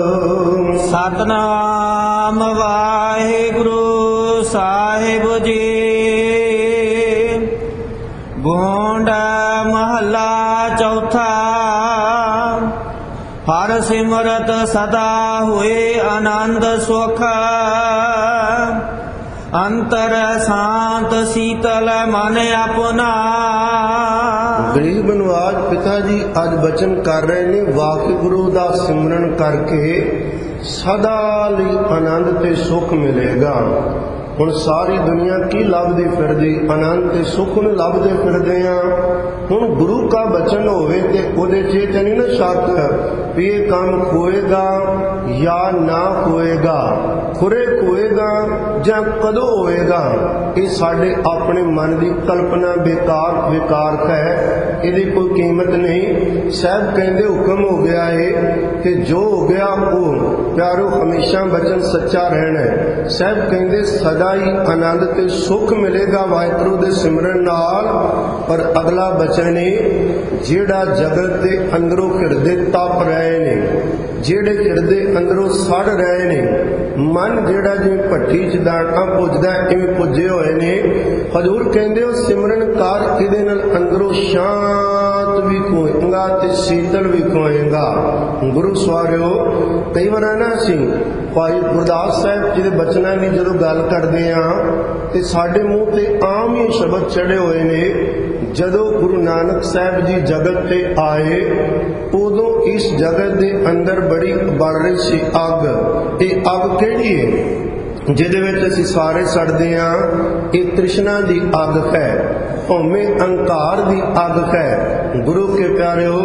ਸਤਨਾਮ ਵਾਹਿਗੁਰੂ ਸਾਹਿਬ ਜੀ। ਗੋਂਡ ਮਹੱਲਾ ਚੌਥਾ। ਹਰ ਸਿਮਰਤ ਸਦਾ ਹੋਏ ਆਨੰਦ ਸੁਖ। ਅੰਤਰ ਸ਼ਾਂਤ ਸੀਤਲ ਮਨ ਆਪਣਾ। ਗਰੀਬ ਨਿਵਾਜ ਪਿਤਾ ਜੀ ਅੱਜ ਬਚਨ ਕਰ ਰਹੇ ਨੇ ਵਾਹਿਗੁਰੂ ਦਾ ਸਿਮਰਨ ਕਰਕੇ ਸਦਾ ਲਈ ਆਨੰਦ ਤੇ ਸੁਖ ਮਿਲੇਗਾ। ਹੁਣ ਸਾਰੀ ਦੁਨੀਆ ਕੀ ਲੱਭਦੀ ਫਿਰਦੀ, ਆਨੰਦ ਤੇ ਸੁਖ ਨੂੰ ਲੱਭਦੇ ਫਿਰਦੇ ਆ। ਹੁਣ ਗੁਰੂ ਕਾ ਬਚਨ ਹੋਵੇ ਤੇ ਉਹਦੇ ਚ ਨਹੀਂ ਨਾ ਸ਼ੱਕ ਵੀ ਇਹ ਕੰਮ ਹੋਏਗਾ ਜਾਂ ਨਾ ਹੋਏਗਾ, ਖੁਰੇ ਹੋਏਗਾ ਜਾਂ ਕਦੋਂ ਹੋਏਗਾ। ਇਹ ਸਾਡੇ ਆਪਣੇ ਮਨ ਦੀ ਕਲਪਨਾ ਬੇਕਾਰ ਬੇਕਾਰ ਹੈ, ਇਹਦੀ ਕੋਈ ਕੀਮਤ ਨਹੀਂ। ਸਾਹਿਬ ਕਹਿੰਦੇ ਹੁਕਮ ਹੋ ਗਿਆ ਹੈ ਕਿ ਜੋ ਹੋ ਗਿਆ ਉਹ ਪਿਆਰੋ ਹਮੇਸ਼ਾ ਬਚਨ ਸੱਚਾ ਰਹਿਣਾ ਹੈ। ਸਾਹਿਬ ਕਹਿੰਦੇ ਸਦਾ ਹੀ ਆਨੰਦ ਤੇ ਸੁਖ ਮਿਲੇਗਾ ਵਾਹਿਗੁਰੂ ਦੇ ਸਿਮਰਨ ਨਾਲ। ਪਰ ਅਗਲਾ ਬਚਨ ਹੈ ਜਿਹੜਾ ਜਗਤ ਦੇ ਅੰਦਰੋਂ ਹਿਰਦੇ ਤਪ ਰਹੇ ਨੇ, ਜਿਹੜੇ ਹਿਰਦੇ ਅੰਦਰੋਂ ਸੜ ਰਹੇ ਨੇ, ਮਨ ਜਿਹੜਾ ਜਿਵੇਂ ਭੱਠੀ ਚ ਦਾਣਾ ਪੁੱਜਦਾ ਇਵੇਂ ਪੁੱਜੇ ਹੋਏ ਨੇ। ਹਜ਼ੂਰ ਕਹਿੰਦੇ ਉਹ ਸਿਮਰਨ ਕਰ ਇਹਦੇ ਨਾਲ ਅੰਦਰੋਂ ਸ਼ਾਂਤ ਵੀ ਹੋਏਗਾ ਤੇ ਸੀਤਲ ਵੀ ਹੋਏਗਾ। ਗੁਰੂ ਸਵਾਰਿਓ ਕਈ ਵਾਰ ਨਾ ਅਸੀਂ ਭਾਈ ਗੁਰਦਾਸ ਸਾਹਿਬ ਜੀ ਦੇ ਬਚਨਾਂ ਦੀ ਜਦੋਂ ਗੱਲ ਕਰਦੇ ਆ ਤੇ ਸਾਡੇ ਮੂੰਹ ਤੇ ਆਮ ਹੀ ਸ਼ਬਦ ਚੜੇ ਹੋਏ ਨੇ। ਜਦੋਂ ਗੁਰੂ ਨਾਨਕ ਸਾਹਿਬ ਜੀ ਜਗਤ ਤੇ ਆਏ ਉਦੋਂ ਇਸ ਜਗਤ ਦੇ ਅੰਦਰ ਬੜੀ ਬੜ ਰਹੀ ਸੀ ਅੱਗ। ਇਹ ਅੱਗ ਕਿਹੜੀ ਹੈ ਜਿਹਦੇ ਵਿੱਚ ਅਸੀਂ ਸਾਰੇ ਸੜਦੇ ਆ? ਇਹ ਤ੍ਰਿਸ਼ਨਾ ਦੀ ਅੱਗ ਹੈ, ਭੌਵੇਂ ਅਹੰਕਾਰ ਦੀ ਅੱਗ ਹੈ। ਗੁਰੂ ਕੇ ਪਿਆਰਿਓ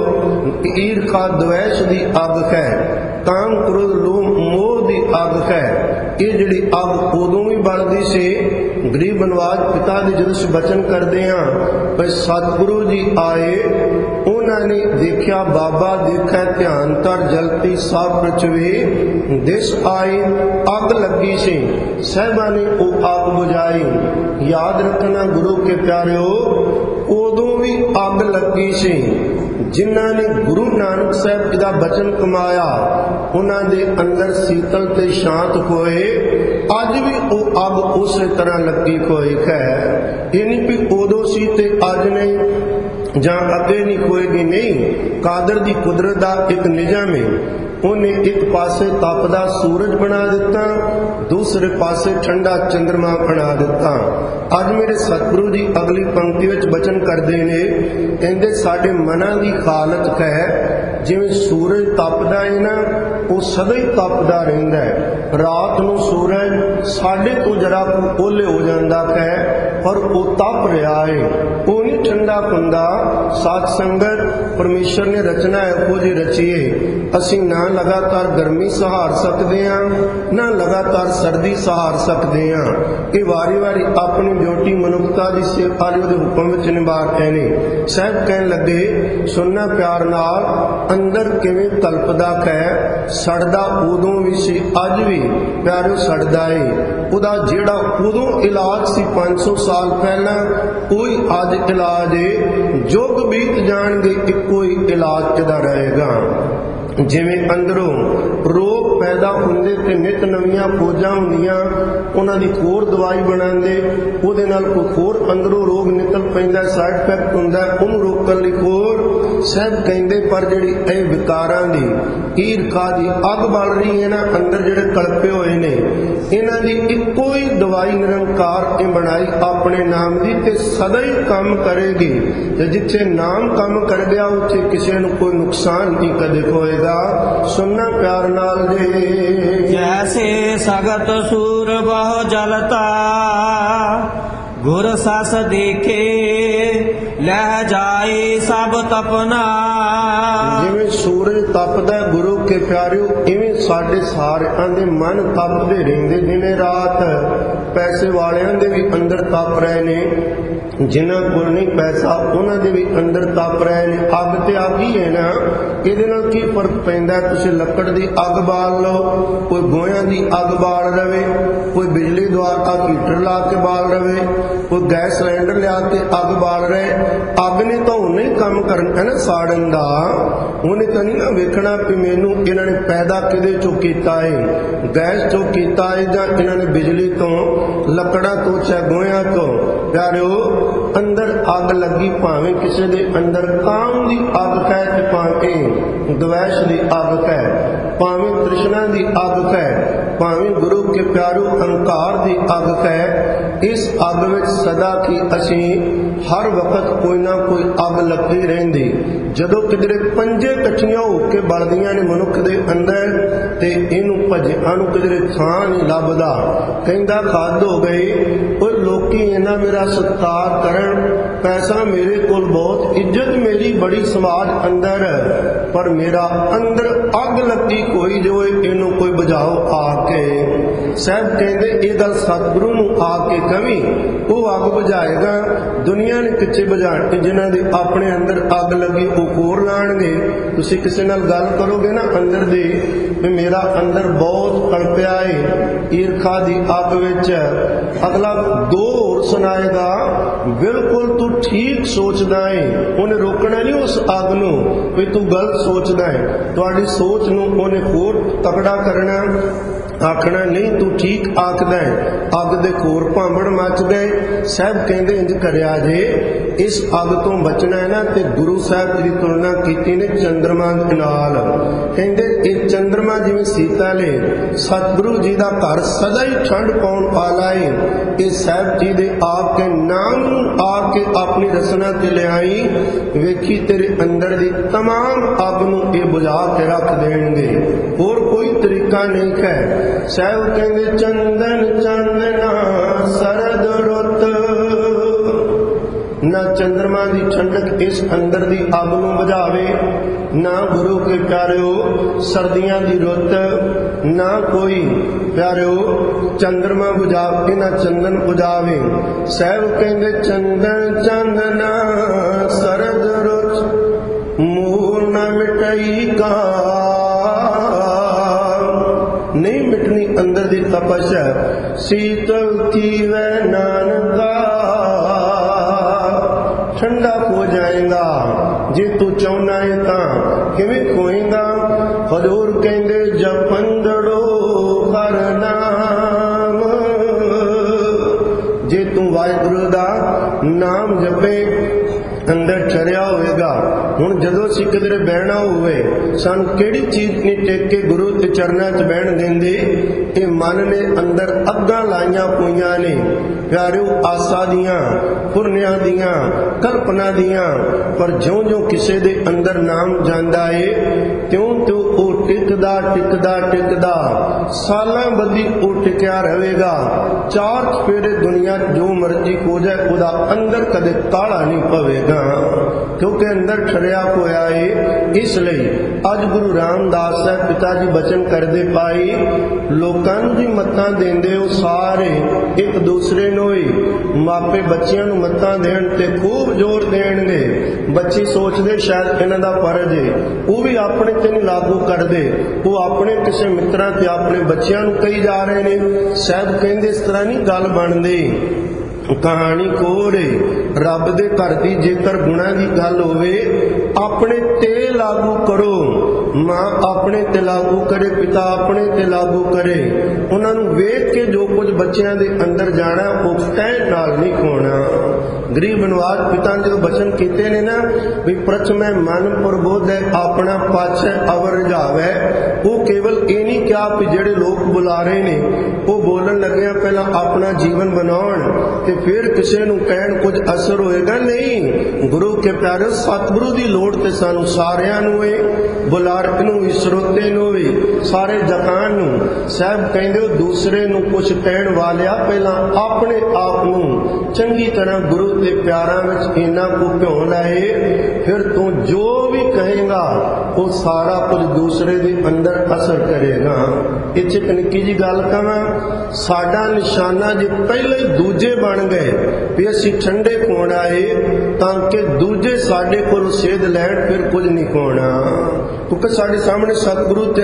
ਈਰਖਾ ਦਵੇਸ਼ ਦੀ ਅੱਗ ਹੈ, ਕਾਮ ਕ੍ਰੋਧ ਲੋਭ ਮੋਹ ਦੀ ਅੱਗ ਹੈ। ਇਹ ਜਿਹੜੀ ਅੱਗ ਉਦੋਂ ਵੀ ਬਲਦੀ ਸੀ। ਗਰੀਬ ਨਿਵਾਜ ਪਿਤਾ ਦੇ ਜਦੋਂ ਅਸੀਂ ਬਚਨ ਕਰਦੇ ਹਾਂ ਪਰ ਸਤਿਗੁਰੂ ਜੀ ਆਏ, ਉਹਨਾਂ ਨੇ ਦੇਖਿਆ ਬਾਬਾ ਦੇਖਿਆ ਧਿਆਨ ਧਰ ਜਲਤੀ ਸਭ ਪ੍ਰਚਵੇ ਦਿਸ ਆਈ। ਅੱਗ ਲੱਗੀ ਸੀ, ਸਾਹਿਬਾਂ ਨੇ ਉਹ ਅੱਗ ਬੁਝਾਈ। ਯਾਦ ਰੱਖਣਾ ਗੁਰੂ ਕੇ ਪਿਆਰਿਓ ਉਦੋਂ ਵੀ ਅੱਗ ਲੱਗੀ ਸੀ। ਜਿਨ੍ਹਾਂ ਨੇ ਗੁਰੂ ਨਾਨਕ ਸਾਹਿਬ ਜੀ ਦਾ ਬਚਨ ਕਮਾਇਆ ਉਹਨਾਂ ਦੇ ਅੰਦਰ ਸੀਤਲ ਤੇ ਸ਼ਾਂਤ ਹੋਏ। ਅੱਜ ਵੀ ਉਹ ਅੱਗ ਉਸੇ ਤਰ੍ਹਾਂ ਲੱਗੀ ਹੋਈ ਹੈ। ਇਹ ਨਹੀਂ ਵੀ ਉਦੋਂ ਸੀ ਤੇ ਅੱਜ ਨਹੀਂ ਜਾਂ ਅੱਗੇ ਨਹੀਂ ਹੋਏਗੀ, ਨਹੀਂ। ਕਾਦਰ ਦੀ ਕੁਦਰਤ ਦਾ ਇੱਕ ਨਿਯਮ ਹੈ। ਉਹਨੇ ਇੱਕ ਪਾਸੇ ਤਪਦਾ ਸੂਰਜ ਬਣਾ ਦਿੱਤਾ, ਦੂਸਰੇ ਪਾਸੇ ਠੰਡਾ ਚੰਦਰਮਾ ਬਣਾ ਦਿੱਤਾ। ਅੱਜ ਮੇਰੇ ਸਤਿਗੁਰੂ ਜੀ ਅਗਲੀ ਪੰਕਤੀ ਵਿੱਚ ਬਚਨ ਕਰਦੇ ਨੇ, ਕਹਿੰਦੇ ਸਾਡੇ ਮਨਾਂ ਦੀ ਹਾਲਤ ਹੈ ਜਿਵੇਂ ਸੂਰਜ ਤਪਦਾ ਹੈ ਨਾ, ਉਹ ਸਦਾ ਹੀ ਤਪਦਾ ਰਹਿੰਦਾ ਹੈ। ਰਾਤ ਨੂੰ ਸੂਰਜ ਸਾਡੇ ਤੋਂ ਜਰਾ ਕੁ ਓਲੇ ਹੋ ਜਾਂਦਾ ਹੈ ਪਰ ਉਹ ਤਪ ਰਿਹਾ ਹੈ, ਉਹ ਨਹੀਂ ਠੰਡਾ ਹੁੰਦਾ। ਸਾਧ ਸੰਗਤ ਪਰਮੇਸ਼ਰ ਨੇ ਰਚਨਾ ਇਹੋ ਜਿਹੀ ਰਚੀ ਹੈ, ਅਸੀਂ ਨਾ ਲਗਾਤਾਰ ਗਰਮੀ ਸਹਾਰ ਸਕਦੇ ਹਾਂ ਨਾ ਲਗਾਤਾਰ ਸਰਦੀ ਸਹਾਰ ਸਕਦੇ ਹਾਂ। ਇਹ ਵਾਰੀ ਵਾਰੀ ਆਪਣੀ ਡਿਊਟੀ ਮਨੁੱਖਤਾ ਦੀ ਸੇਵਾ ਲਈ ਉਹਦੇ ਹੁਕਮ ਵਿੱਚ ਨਿਭਾ ਰਹੇ ਨੇ। ਸਾਹਿਬ ਕਹਿਣ ਲੱਗੇ ਸੁਣਨਾ ਪਿਆਰ ਨਾਲ, ਅੰਦਰ ਕਿਵੇਂ ਕਲਪਦਾ ਹੈ, ਸੜਦਾ ਉਦੋਂ ਵੀ ਸੀ ਅੱਜ ਵੀ ਪਿਆਰਿਓ ਸੜਦਾ ਏ। ਉਹਦਾ ਜਿਹੜਾ ਉਦੋਂ ਇਲਾਜ ਸੀ ਪੰਜ ਸੌ ਸਾਲ ਪਹਿਲਾਂ ਉਹੀ ਅੱਜ ਇਲਾਜ ਏ। ਯੁੱਗ ਬੀਤ ਜਾਣਗੇ ਇੱਕੋ ਹੀ ਇਲਾਜ ਇਹਦਾ ਰਹੇਗਾ। ਜਿਵੇਂ ਅੰਦਰੋਂ ਰੋਗ ਪੈਦਾ ਹੁੰਦੇ ਤੇ ਨਿਤ ਨਵੀਆਂ ਖੋਜਾਂ ਹੁੰਦੀਆਂ, ਉਹਨਾਂ ਦੀ ਹੋਰ ਦਵਾਈ ਬਣਾਉਂਦੇ, ਉਹਦੇ ਨਾਲ ਕੋਈ ਹੋਰ ਅੰਦਰੋਂ ਰੋਗ ਨਿਕਲ ਪੈਂਦਾ, ਸਾਈਡ ਇਫੈਕਟ ਹੁੰਦਾ, ਉਹਨੂੰ ਰੋਕਣ ਲਈ ਹੋਰ। ਸਾਹਿਬ ਕਹਿੰਦੇ ਪਰ ਜਿਹੜੀ ਇਹ ਵਿਕਾਰਾਂ ਦੀ ਈਰਖਾ ਦੀ ਅੱਗ ਬਲ ਰਹੀ ਹੈ ਨਾ, ਅੰਦਰ ਜਿਹੜੇ ਕਲਪੇ ਹੋਏ ਨੇ, ਇਹਨਾਂ ਦੀ ਇੱਕੋ ਹੀ ਦਵਾਈ ਨਿਰੰਕਾਰ ਇਹ ਬਣਾਈ ਆਪਣੇ ਨਾਮ ਦੀ ਤੇ ਸਦਾ ਹੀ ਕੰਮ ਕਰੇਗੀ। ਤੇ ਜਿੱਥੇ ਨਾਮ ਕੰਮ ਕਰ ਗਿਆ ਉੱਥੇ ਕਿਸੇ ਨੂੰ ਕੋਈ ਨੁਕਸਾਨ ਨਹੀਂ ਕਦੇ ਹੋਏਗਾ। ਸੁਣਨਾ ਪਿਆਰ ਨਾਲ ਜੇ। ਜੈਸੇ ਸਗਤ ਸੂਰ ਬਹੁ ਜਲਤਾ ਗੁਰ ਸਸ ਦੇਖੇ ਲਹਿ ਜਾਏ ਸਭ ਤਪਨਾ। ਜਿਵੇਂ ਸੂਰਜ ਤਪਦਾ ਗੁਰੂ ਕੇ ਪਿਆਰਿਓ, ਇਵੇਂ ਸਾਡੇ ਸਾਰਿਆਂ ਦੇ ਮਨ ਤਪਦੇ ਰਹਿੰਦੇ ਦਿਨੇ ਰਾਤ। ਪੈਸੇ ਵਾਲਿਆਂ ਦੇ ਵੀ ਅੰਦਰ ਤਪ ਰਹੇ ਨੇ, ਜਿਨ੍ਹਾਂ ਕੋਲ ਨਹੀਂ ਪੈਸਾ ਉਹਨਾਂ ਦੇ ਵੀ ਅੰਦਰ ਤਪ ਰਹੇ ਨੇ। ਅੱਗ ਤੇ ਅੱਗ ਹੀ ਹੈ ਨਾ, ਇਹਦੇ ਨਾਲ ਕੀ ਫਰਕ ਪੈਂਦਾ? ਤੁਸੀਂ ਲੱਕੜ ਦੀ ਅੱਗ ਬਾਲ ਲਓ, ਕੋਈ ਗੋਹਿਆਂ ਦੀ ਅੱਗ ਬਾਲ ਰਵੇ, ਕੋਈ ਬਿਜਲੀ ਪਰਿਵਾਰ ਆ ਹੀਟਰ ਲਾ ਕੇ ਬਾਲ ਰਵੇ, ਕੋਈ ਗੈਸ ਸਿਲੰਡਰ ਲਿਆ ਕੇ ਅੱਗ ਬਾਲ ਰਹੇ। ਅੱਗ ਨੇ ਤਾਂ ਉਹਨੇ ਹੀ ਕੰਮ ਕਰਨਾ ਹੈ ਨਾ ਸਾੜਨ ਦਾ, ਉਹਨੇ ਤਾਂ ਨਹੀਂ ਨਾ ਵੇਖਣਾ ਵੀ ਮੈਨੂੰ ਇਹਨਾਂ ਨੇ ਪੈਦਾ ਕਿਹਦੇ ਚੋਂ ਕੀਤਾ ਹੈ, ਗੈਸ ਚੋਂ ਕੀਤਾ ਹੈ ਜਾਂ ਇਹਨਾਂ ਨੇ ਬਿਜਲੀ ਤੋਂ, ਲੱਕੜਾਂ ਤੋਂ, ਚਾਹੇ ਗੋਹਿਆਂ ਤੋਂ। ਪਿਆਰਿਓ, ਅੰਦਰ ਅੱਗ ਲੱਗੀ, ਭਾਵੇਂ ਕਿਸੇ ਦੇ ਅੰਦਰ ਕਾਮ ਦੀ ਅੱਗ ਹੈ ਤੇ ਭਾਵੇਂ ਦਵੈਸ਼ ਦੀ ਅੱਗ ਹੈ, ਭਾਵੇਂ ਤ੍ਰਿਸ਼ਨਾ ਦੀ ਅੱਗ ਹੈ, ਭਾਵੇਂ ਗੁਰੂ ਕੇ ਪਿਆਰੋ ਅਹੰਕਾਰ ਦੀ ਅੱਗ ਹੈ। ਇਸ ਅੱਗ ਵਿੱਚ ਸਦਾ ਕੀ ਅਸੀਂ ਹਰ ਵਕਤ ਕੋਈ ਨਾ ਕੋਈ ਅੱਗ ਲੱਗੀ ਰਹਿੰਦੀ। ਜਦੋਂ ਕਿਧਰੇ ਪੰਜੇ ਇਕੱਠੀਆਂ ਹੋ ਕੇ ਬਲਦੀਆਂ ਨੇ ਮਨੁੱਖ ਦੇ ਅੰਦਰ ਤੇ ਇਹਨੂੰ ਭੱਜਣ ਨੂੰ ਕਿਧਰੇ ਥਾਂ ਨਹੀਂ ਲੱਭਦਾ। ਕਹਿੰਦਾ ਹੱਦ ਹੋ ਗਈ, ਉਹ ਲੋਕੀ ਇਹਨਾਂ ਮੇਰਾ ਸਤਿਕਾਰ ਕਰਨ, ਪੈਸਾ ਮੇਰੇ ਕੋਲ ਬਹੁਤ, ਇੱਜ਼ਤ ਮੇਰੀ ਬੜੀ ਸਮਾਜ ਅੰਦਰ, ਪਰ ਮੇਰਾ ਅੰਦਰ ਅੱਗ ਲੱਗੀ ਕੋਈ ਜੋ ਇਹਨੂੰ ਕੋਈ ਬੁਝਾਓ ਆ ਕੇ। ਸਾਹਿਬ ਕਹਿੰਦੇ ਇਹ ਗੱਲ ਸਤਿਗੁਰੂ ਨੂੰ ਆ ਕੇ ਕਵੀ, ਉਹ ਅੱਗ ਬੁਝਾਏਗਾ। ਦੁਨੀਆ ਨੇ ਕਿੱਥੇ ਬੁਝਾਣੀ, ਜਿਨ੍ਹਾਂ ਦੇ ਆਪਣੇ ਅੰਦਰ ਅੱਗ ਲੱਗੀ ਉਹ ਕੋਰ ਲਾਣਗੇ। ਤੁਸੀਂ ਕਿਸੇ ਨਾਲ ਗੱਲ ਕਰੋਗੇ ਨਾ ਅੰਦਰ ਦੀ ਵੀ ਮੇਰਾ ਅੰਦਰ ਬਹੁਤ ਕਲਪਿਆ ਏ ਈਰਖਾ ਦੀ ਅੱਗ ਵਿੱਚ, ਅਗਲਾ ਦੋ ਹੋਰ ਸੁਣਾਏਗਾ ਬਿਲਕੁਲ ਤੂੰ ਠੀਕ ਸੋਚਦਾ ਏ। ਉਹਨੇ ਰੋਕਣਾ ਨਹੀਂ ਉਸ ਅੱਗ ਨੂੰ ਵੀ ਤੂੰ ਗਲਤ ਸੋਚਦਾ ਏ, ਤੁਹਾਡੀ ਸੋਚ ਨੂੰ ਉਹਨੇ ਹੋਰ ਤਕੜਾ ਕਰਨਾ, ਆਖਣਾ ਨਹੀਂ ਤੂੰ ਠੀਕ ਆਖਦਾ ਹੈ। ਅੱਗ ਦੇ ਖੋਰ ਭਾਂਬੜ ਮੱਚ ਗਏ। ਸਾਹਿਬ ਕਹਿੰਦੇ ਇੰਜ ਕਰਿਆ ਜੇ ਇਸ ਅੱਗ ਤੋਂ ਬਚਣਾ ਹੈ ਨਾ ਤੇ ਗੁਰੂ ਸਾਹਿਬ ਦੀ ਤੁਲਨਾ ਕੀਤੀ ਨੇ ਚੰਦਰਮਾ ਦੇ ਨਾਲ। ਕਹਿੰਦੇ ਇਹ ਚੰਦਰਮਾ ਜਿਵੇਂ ਸੀਤਲ ਹੈ, ਸਤਿਗੁਰੂ ਜੀ ਦਾ ਘਰ ਸਦਾ ਹੀ ਠੰਡ ਪਾਉਣ ਵਾਲਾ ਹੈ। ਇਹ ਸਾਹਿਬ ਜੀ ਦੇ ਆਪ ਕੇ ਨਾਮ ਨੂੰ ਆ ਕੇ ਆਪਣੀ ਰਸਨਾ ਤੇ ਲਿਆਈ, ਵੇਖੀ ਤੇਰੇ ਅੰਦਰ ਦੀ तमाम ਅੱਗ ਨੂੰ ਇਹ ਬੁਝਾ ਕੇ ਰੱਖ ਦੇਣਗੇ। ਹੋਰ ਕੋਈ ਤਰੀਕਾ ਨਹੀਂ ਹੈ। ਸਾਹਿਬ ਕਹਿੰਦੇ ਚੰਦਨ ਚਾਨਣਾ ਸਰਦ ਰੁੱਤ, ਨਾ ਚੰਦਰਮਾ ਦੀ ਠੰਡਕ ਇਸ ਅੰਦਰ ਦੀ ਅੱਗ ਨੂੰ ਬੁਝਾਵੇ, ਨਾ ਗੁਰੂ ਕੇ ਪਿਆਰਿਓ ਸਰਦੀਆਂ ਦੀ ਰੁੱਤ, ਨਾ ਕੋਈ ਪਿਆਰਿਓ ਚੰਦਰਮਾ ਬੁਝਾਵੇ, ਨਾ ਚੰਦਨ ਬੁਝਾਵੇ। ਸਾਹਿਬ ਕਹਿੰਦੇ ਚੰਦਨ ਚਾਨਣਾ ਸਰਦ ਰੁੱਤ, ਮੂਲ ਨਾ ਮਿਟਈ ਕਾ, ਨਹੀਂ ਮਿਟਣੀ ਅੰਦਰ ਦੀ ਤਪਸ਼। ਸੀਤਲ ਕੀ ਵੈ ਨਾਨਕਾ, ਠੰਡਾ ਹੋ ਜਾਏਗਾ ਜੇ ਤੂੰ ਚਾਹੁੰਦਾ ਹੈ ਤਾਂ ਕਿਵੇਂ ਖੋਏਗਾ। ਹਜ਼ੂਰ ਕਹਿੰਦੇ ਜਪੰਦੜੋ ਹਰ ਨਾਮ, ਜੇ ਤੂੰ ਵਾਹਿਗੁਰੂ ਦਾ ਨਾਮ ਜਪੇ ਅੰਦਰ ਠਰਿਆ ਹੋਵੇਗਾ। ਹੁਣ ਜਦੋਂ ਅਸੀਂ ਕਿਧਰੇ ਬਹਿਣਾ ਹੋਵੇ, ਸਾਨੂੰ ਕਿਹੜੀ ਚੀਜ਼ ਨਹੀਂ ਟੇਕ ਕੇ ਗੁਰੂ ਦੇ ਚਰਨਾਂ 'ਚ ਬਹਿਣ ਦਿੰਦੇ। ਇਹ ਮਨ ਨੇ ਅੰਦਰ ਅੱਗਾਂ ਲਾਈਆਂ ਪਈਆਂ ਨੇ ਪਿਆਰਿਓ, ਆਸਾ ਦੀਆਂ, ਪੁਰਨਿਆਂ ਦੀਆਂ, ਕਲਪਨਾ ਦੀਆਂ। ਪਰ ਜਿਉਂ ਜਿਉਂ ਕਿਸੇ ਦੇ ਅੰਦਰ ਨਾਮ ਜਾਂਦਾ ਏ ਤਿਉਂ ਤਿਉਂ ਉਹ ਟਿਕਦਾ ਟਿਕਦਾ ਟਿਕਦਾ ਸਾਲਾਂ ਬੱਧੀ ਉਹ ਟਿਕਿਆ ਰਹੇਗਾ। ਚਾਰ ਚਫੇਰੇ ਦੁਨੀਆ ਜੋ ਮਰਜ਼ੀ ਹੋ ਜਾਏ ਉਹਦਾ ਅੰਦਰ ਕਦੇ ਤਾਲਾ ਨਹੀਂ ਪਵੇਗਾ, ਕਿਉਂਕਿ ਅੰਦਰ ਠਰਿਆ ਹੋਇਆ ਏ। ਇਸ ਲਈ ਅੱਜ ਗੁਰੂ ਰਾਮਦਾਸ ਸਾਹਿਬ ਪਿਤਾ ਜੀ ਬਚਨ ਕਰਦੇ ਪਾਈ, ਲੋਕਾਂ ਨੂੰ ਜੀ ਮੱਤਾਂ ਦਿੰਦੇ ਉਹ ਸਾਰੇ ਇੱਕ ਦੂਸਰੇ ਨੂੰ ਹੀ, ਮਾਪੇ ਬੱਚਿਆਂ ਨੂੰ ਮੱਤਾਂ ਦੇਣ ਤੇ ਖੂਬ ਜ਼ੋਰ ਦੇਣਗੇ। ਬੱਚੇ ਸੋਚਦੇ ਸ਼ਾਇਦ ਇਹਨਾਂ ਦਾ ਫਰਜ਼ ਏ, ਉਹ ਵੀ ਆਪਣੇ ਤੇ ਨਹੀਂ ਲਾਗੂ ਕਰਦੇ, ਉਹ ਆਪਣੇ ਕਿਸੇ ਮਿੱਤਰਾਂ ਤੇ ਆਪਣੇ ਬੱਚਿਆਂ ਨੂੰ ਕਹੀ ਜਾ ਰਹੇ ਨੇ। ਸਾਹਿਬ ਕਹਿੰਦੇ ਇਸ ਤਰ੍ਹਾਂ ਨਹੀਂ ਗੱਲ ਬਣਦੀ। ਕਹਾਣੀ ਕੋਰੇ ਰੱਬ ਦੇ ਘਰ ਦੀ ਜੇਕਰ ਗੁਣਾਂ ਦੀ ਗੱਲ ਹੋਵੇ, ਆਪਣੇ ਤੇ ਲਾਗੂ ਕਰੋ। ਮਾਂ ਆਪਣੇ ਤੇ ਲਾਗੂ ਕਰੇ, ਪਿਤਾ ਆਪਣੇ ਤੇ ਲਾਗੂ ਕਰੇ। ਉਹਨਾਂ ਨੂੰ ਵੇਖ ਕੇ ਜੋ ਕੁਝ ਬੱਚਿਆਂ ਦੇ ਅੰਦਰ ਜਾਣਾ ਉਹ ਕਹਿਣ ਨਾਲ ਨਹੀਂ ਹੋਣਾ। ਗਰੀਬ ਨਿਵਾਜ ਪਿਤਾ ਨੇ ਜਦੋਂ ਬਚਨ ਕੀਤੇ ਨੇ ਨਾ ਵੀ ਪ੍ਰਥਮੇ ਮਨ ਪ੍ਰਬੋਧੈ ਆਪਣਾ ਪਾਛੈ ਅਵਰ ਰਜਾਵੈ, ਉਹ ਕੇਵਲ ਇਹ ਨਹੀਂ ਕਿਹਾ ਵੀ ਜਿਹੜੇ ਲੋਕ ਬੁਲਾ ਰਹੇ ਨੇ ਉਹ ਬੋਲਣ ਲੱਗਿਆ ਪਹਿਲਾਂ ਆਪਣਾ ਜੀਵਨ ਬਣਾਉਣ ਤੇ ਫਿਰ ਕਿਸੇ ਨੂੰ ਕਹਿਣ ਕੁਝ ਅਸਰ ਹੋਏਗਾ। ਨਹੀਂ, ਗੁਰੂ ਕੇ ਪਿਆਰੇ ਸਤਿਗੁਰੂ ਦੀ ਲੋੜ ਤੇ ਸਾਨੂੰ ਸਾਰਿਆਂ ਨੂੰ ਏ, ਬੁਲਾਰਕ ਨੂੰ ਵੀ, ਸਰੋਤੇ ਨੂੰ ਵੀ, ਸਾਰੇ ਜਹਾਨ ਨੂੰ। ਸਾਹਿਬ ਕਹਿੰਦੇ ਉਹ ਦੂਸਰੇ ਨੂੰ ਕੁਝ ਕਹਿਣ ਵਾਲਿਆ ਪਹਿਲਾਂ ਆਪਣੇ ਆਪ ਨੂੰ ਚੰਗੀ ਤਰ੍ਹਾਂ ਗੁਰੂ ਦੇ ਪਿਆਰਾਂ ਵਿੱਚ ਇੰਨਾ ਕੁ ਭਿਉਂ ਲਾਏ, ਫਿਰ ਤੂੰ ਜੋ ਵੀ ਕਹੇਗਾ ਉਹ ਸਾਰਾ ਕੁਝ ਦੂਸਰੇ ਦੇ ਅੰਦਰ ਅਸਰ ਕਰੇਗਾ। ਇਹ ਚ ਨਿੱਕੀ ਜੀ ਗੱਲ ਕਹਾਂ, ਸਾਡਾ ਨਿਸ਼ਾਨਾ ਜੇ ਪਹਿਲਾਂ ਹੀ ਦੂਜੇ ਬਣ ਗਏ ਵੀ ਅਸੀਂ ਠੰਡੇ ਹੋਣਾ ਏ ਤਾਂ ਕਿ ਦੂਜੇ ਸਾਡੇ ਕੋਲ ਸੇਧ ਲੈਣ, ਫਿਰ ਕੁਝ ਨਹੀਂ ਹੋਣਾ। ਕਿਉਂਕਿ ਸਾਡੇ ਸਾਹਮਣੇ ਸਤਿਗੁਰੂ ਤੇ ਰਹਿਣਾ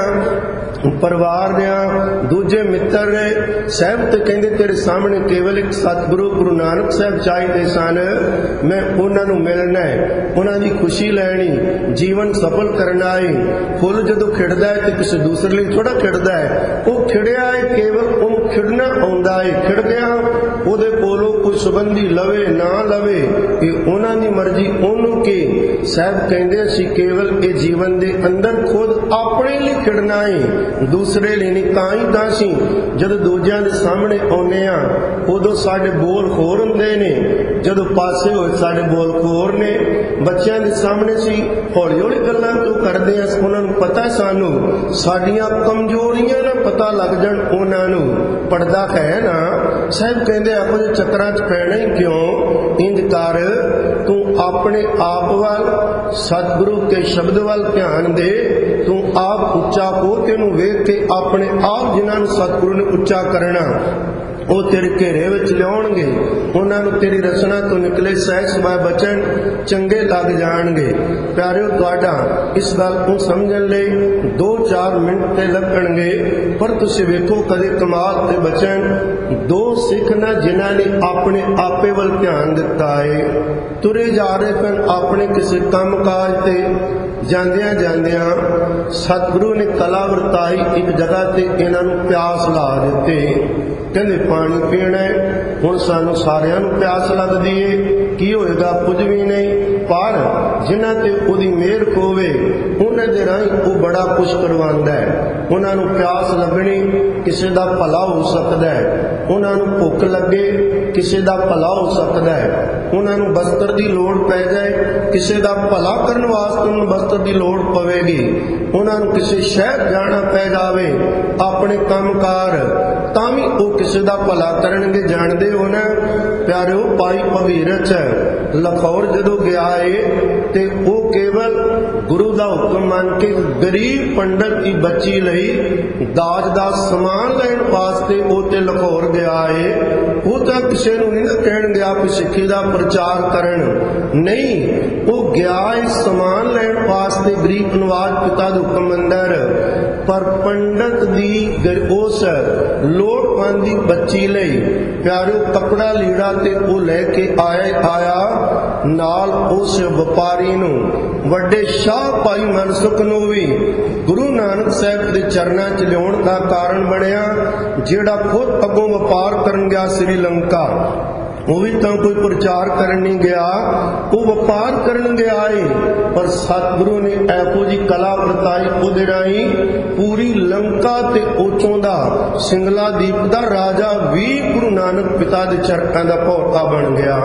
ਪਰਿਵਾਰ ਦਿਆਂ ਦੂਜੇ ਮਿੱਤਰ ਨੇ ਸਾਹਿਬ ਤੇ ਕਹਿੰਦੇ ਤੇਰੇ ਸਾਹਮਣੇ ਕੇਵਲ ਇੱਕ ਸਤਿਗੁਰੂ ਗੁਰੂ ਨਾਨਕ ਸਾਹਿਬ ਚਾਹੀਦੇ ਸਨ। ਮੈਂ ਉਹਨਾਂ ਨੂੰ ਮਿਲਣਾ ਹੈ, ਉਹਨਾਂ ਦੀ ਖੁਸ਼ੀ ਲੈਣੀ, ਜੀਵਨ ਸਫਲ ਕਰਨਾ ਹੈ। ਫੁੱਲ ਜਦੋਂ ਖਿੜਦਾ ਹੈ ਤੇ ਕਿਸੇ ਦੂਸਰੇ ਲਈ ਥੋੜਾ ਖਿੜਦਾ ਹੈ, ਉਹ ਖਿੜਿਆ ਹੈ ਕੇਵਲ ਉਹਨੂੰ ਖਿੜਨਾ ਆਉਂਦਾ ਹੈ। ਖਿੜ ਗਿਆ ਉਹਦੇ ਕੋਲੋਂ ਕੋਈ ਸੰਬੰਧੀ ਲਵੇ ਨਾ ਲਵੇ ਇਹ ਉਹਨਾਂ ਦੀ ਮਰਜ਼ੀ, ਉਹਨੂੰ ਕੀ। ਸਾਹਿਬ ਕਹਿੰਦੇ ਅਸੀਂ ਕੇਵਲ ਇਹ ਜੀਵਨ ਦੇ ਅੰਦਰ ਖੁਦ ਆਪਣੇ ਲਈ ਖਿੜਨਾ ਹੈ, ਦੂਸਰੇ ਲਈ ਨਹੀਂ। ਤਾਂ ਹੀ ਤਾਂ ਅਸੀਂ ਜਦੋਂ ਦੂਜਿਆਂ ਦੇ ਸਾਹਮਣੇ ਆਉਂਦੇ ਆ ਉਦੋਂ ਸਾਡੇ ਬੋਲ ਹੋਰ ਹੁੰਦੇ ਨੇ, ਜਦੋਂ ਪਾਸੇ ਹੋਏ ਸਾਡੇ ਬੋਲ ਹੋਰ ਨੇ। ਬੱਚਿਆਂ ਦੇ ਸਾਹਮਣੇ ਸੀ ਹੌਲੀ ਹੌਲੀ ਗੱਲਾਂ ਕਿਉਂ ਕਰਦੇ ਆ, ਉਹਨਾਂ ਨੂੰ ਪਤਾ ਸਾਨੂੰ ਸਾਡੀਆਂ ਕਮਜ਼ੋਰੀਆਂ ਨਾ ਪਤਾ ਲੱਗ ਜਾਣ ਉਹਨਾਂ ਨੂੰ। ਪੜਦਾ ਹੈ ਨਾ, ਸਾਹਿਬ ਕਹਿੰਦੇ ਇਹੋ ਜਿਹੇ ਚੱਕਰਾਂ 'ਚ ਪੈਣਾ ਹੀ ਕਿਉਂ। ਇੰਜ ਕਰ ਤੂੰ ਆਪਣੇ ਆਪ ਵੱਲ ਸਤਿਗੁਰੂ ਕੇ ਸ਼ਬਦ ਵੱਲ ਧਿਆਨ ਦੇ, ਤੂੰ ਆਪ ਉੱਚਾ ਹੋ, ਤੈਨੂੰ ਵੇਖ ਕੇ ਆਪਣੇ ਆਪ ਜਿਨ੍ਹਾਂ ਨੂੰ ਸਤਿਗੁਰੂ ਨੇ ਉੱਚਾ ਕਰਨਾ ਉਹ ਤੇਰੇ ਘੇਰੇ ਵਿੱਚ ਲਿਆਉਣਗੇ। ਉਹਨਾਂ ਨੂੰ ਤੇਰੀ ਰਚਨਾ ਤੋਂ ਨਿਕਲੇ ਸਹਿਜ ਸੁਭਾਅ ਬਚਨ ਚੰਗੇ ਲੱਗ ਜਾਣਗੇ। ਪਿਆਰਿਓ, ਤੁਹਾਡਾ ਇਸ ਗੱਲ ਨੂੰ ਸਮਝਣ ਲਈ ਦੋ ਚਾਰ ਮਿੰਟ ਤੇ ਲੱਗਣਗੇ, ਪਰ ਤੁਸੀਂ ਵੇਖੋ ਕਦੇ ਕਮਾਲ ਤੇ ਬਚਨ ਦੋ ਸਿੱਖ ਨਾ ਜਿਨ੍ਹਾਂ ਨੇ ਆਪਣੇ ਆਪੇ ਵੱਲ ਧਿਆਨ ਦਿੱਤਾ ਹੈ, ਤੁਰੇ ਜਾ ਰਹੇ ਸਨ ਆਪਣੇ ਕਿਸੇ ਕੰਮ ਕਾਜ ਤੇ। ਜਾਂਦਿਆਂ ਜਾਂਦਿਆਂ ਸਤਿਗੁਰੂ ਨੇ ਕਲਾ ਵਰਤਾਈ, ਇੱਕ ਜਗ੍ਹਾ ਤੇ ਇਹਨਾਂ ਨੂੰ ਪਿਆਸ ਲਾ ਦਿੱਤੇ। ਕਹਿੰਦੇ ਪਾਣੀ ਪੀਣਾ ਹੈ। ਹੁਣ ਸਾਨੂੰ ਸਾਰਿਆਂ ਨੂੰ ਪਿਆਸ ਲੱਗਦੀ ਏ, ਕੀ ਹੋਏਗਾ ਕੁਝ ਵੀ ਨਹੀਂ, ਪਰ ਜਿਨ੍ਹਾਂ ਤੇ ਉਹਦੀ ਮਿਹਰ ਹੋਵੇ ਉਹਨਾਂ ਦੇ ਰਾਹੀਂ ਉਹ ਬੜਾ ਕੁਝ ਕਰਵਾਉਂਦਾ ਹੈ। ਉਹਨਾਂ ਨੂੰ ਪਿਆਸ ਲੱਗਣੀ ਕਿਸੇ ਦਾ ਭਲਾ ਹੋ ਸਕਦਾ ਹੈ, ਉਹਨਾਂ ਨੂੰ ਭੁੱਖ ਲੱਗੇ ਕਿਸੇ ਦਾ ਭਲਾ ਹੋ ਸਕਦਾ ਹੈ, ਉਹਨਾਂ ਨੂੰ ਬਸਤਰ ਦੀ ਲੋੜ ਪੈ ਜਾਏ ਕਿਸੇ ਦਾ ਭਲਾ ਕਰਨ ਵਾਸਤੇ ਉਹਨੂੰ ਬਸਤਰ ਦੀ ਲੋੜ ਪਵੇਗੀ, ਉਹਨਾਂ ਨੂੰ ਕਿਸੇ ਸ਼ਹਿਰ ਜਾਣਾ ਪੈ ਜਾਵੇ ਆਪਣੇ ਕੰਮਕਾਰ ਤਾਂ ਵੀ ਉਹ ਕਿਸੇ ਦਾ ਭਲਾ ਕਰਨਗੇ। ਜਾਣਦੇ ਹੋ ਨਾ ਪਿਆਰਿਓ, ਭਾਈ ਭਗੀਰਥ ਲਾਹੌਰ ਜਦੋਂ ਗਿਆ ਏ ਤੇ ਉਹ ਕੇਵਲ ਗੁਰੂ ਦਾ ਹੁਕਮ ਮੰਨ ਕੇ ਗਰੀਬ ਪੰਡਤ ਦੀ ਬੱਚੀ ਲਈ ਦਾਜ ਦਾ ਸਮਾਨ ਲੈਣ ਵਾਸਤੇ ਉਹ ਤੇ ਲਾਹੌਰ ਗਿਆ ਏ। ਉਹ ਤਾਂ ਕਿਸੇ ਨੂੰ ਨਹੀਂ ਨਾ ਕਹਿਣ ਗਿਆ ਕਿ ਸਿੱਖੀ ਦਾ ਪ੍ਰਚਾਰ ਕਰਨ, ਨਹੀਂ, ਉਹ ਗਿਆ ਏ ਸਮਾਨ ਲੈਣ ਵਾਸਤੇ ਗਰੀਬ ਨਵਾਜ ਪਿਤਾ ਦੇ ਹੁਕਮ ਅੰਦਰ। ਪਰ ਪੰਡਤ ਦੀ ਉਸ ਲੋੜਵੰਦ ਦੀ ਬੱਚੀ ਲਈ ਪਿਆਰਿਓ ਕੱਪੜਾ ਲੀੜਾ ਤੇ ਉਹ ਲੈ ਕੇ ਆਇਆ ਆਇਆ ਨਾਲ ਉਸ ਵਪਾਰੀ ਨੂੰ ਵੱਡੇ ਸ਼ਾਹ ਭਾਈ ਮਨਸੁਖ ਨੂੰ ਵੀ ਗੁਰੂ ਨਾਨਕ ਸਾਹਿਬ ਦੇ ਚਰਨਾਂ 'ਚ ਲਿਆਉਣ ਦਾ ਕਾਰਨ ਬਣਿਆ, ਜਿਹੜਾ ਖੁਦ ਅੱਗੋਂ ਵਪਾਰ ਕਰਨ ਗਿਆ ਸ੍ਰੀਲੰਕਾ। ਉਹ ਵੀ ਤਾਂ ਕੋਈ ਪ੍ਰਚਾਰ ਕਰਨ ਨਹੀਂ ਗਿਆ, ਉਹ ਵਪਾਰ ਕਰਨ ਗਿਆ ਏ। ਪਰ ਸਤਿਗੁਰੂ ਨੇ ਇਹੋ ਜਿਹੀ ਕਲਾ ਵਰਤਾਈ, ਉਹਦੇ ਰਾਹੀਂ ਪੂਰੀ ਲੰਕਾ ਤੇ ਉੱਥੋਂ ਦਾ ਸਿੰਗਲਾ ਦੀਪ ਦਾ ਰਾਜਾ ਵੀ ਗੁਰੂ ਨਾਨਕ ਪਿਤਾ ਦੇ ਚਰਨਾਂ ਦਾ ਭੋਟਾ ਬਣ ਗਿਆ।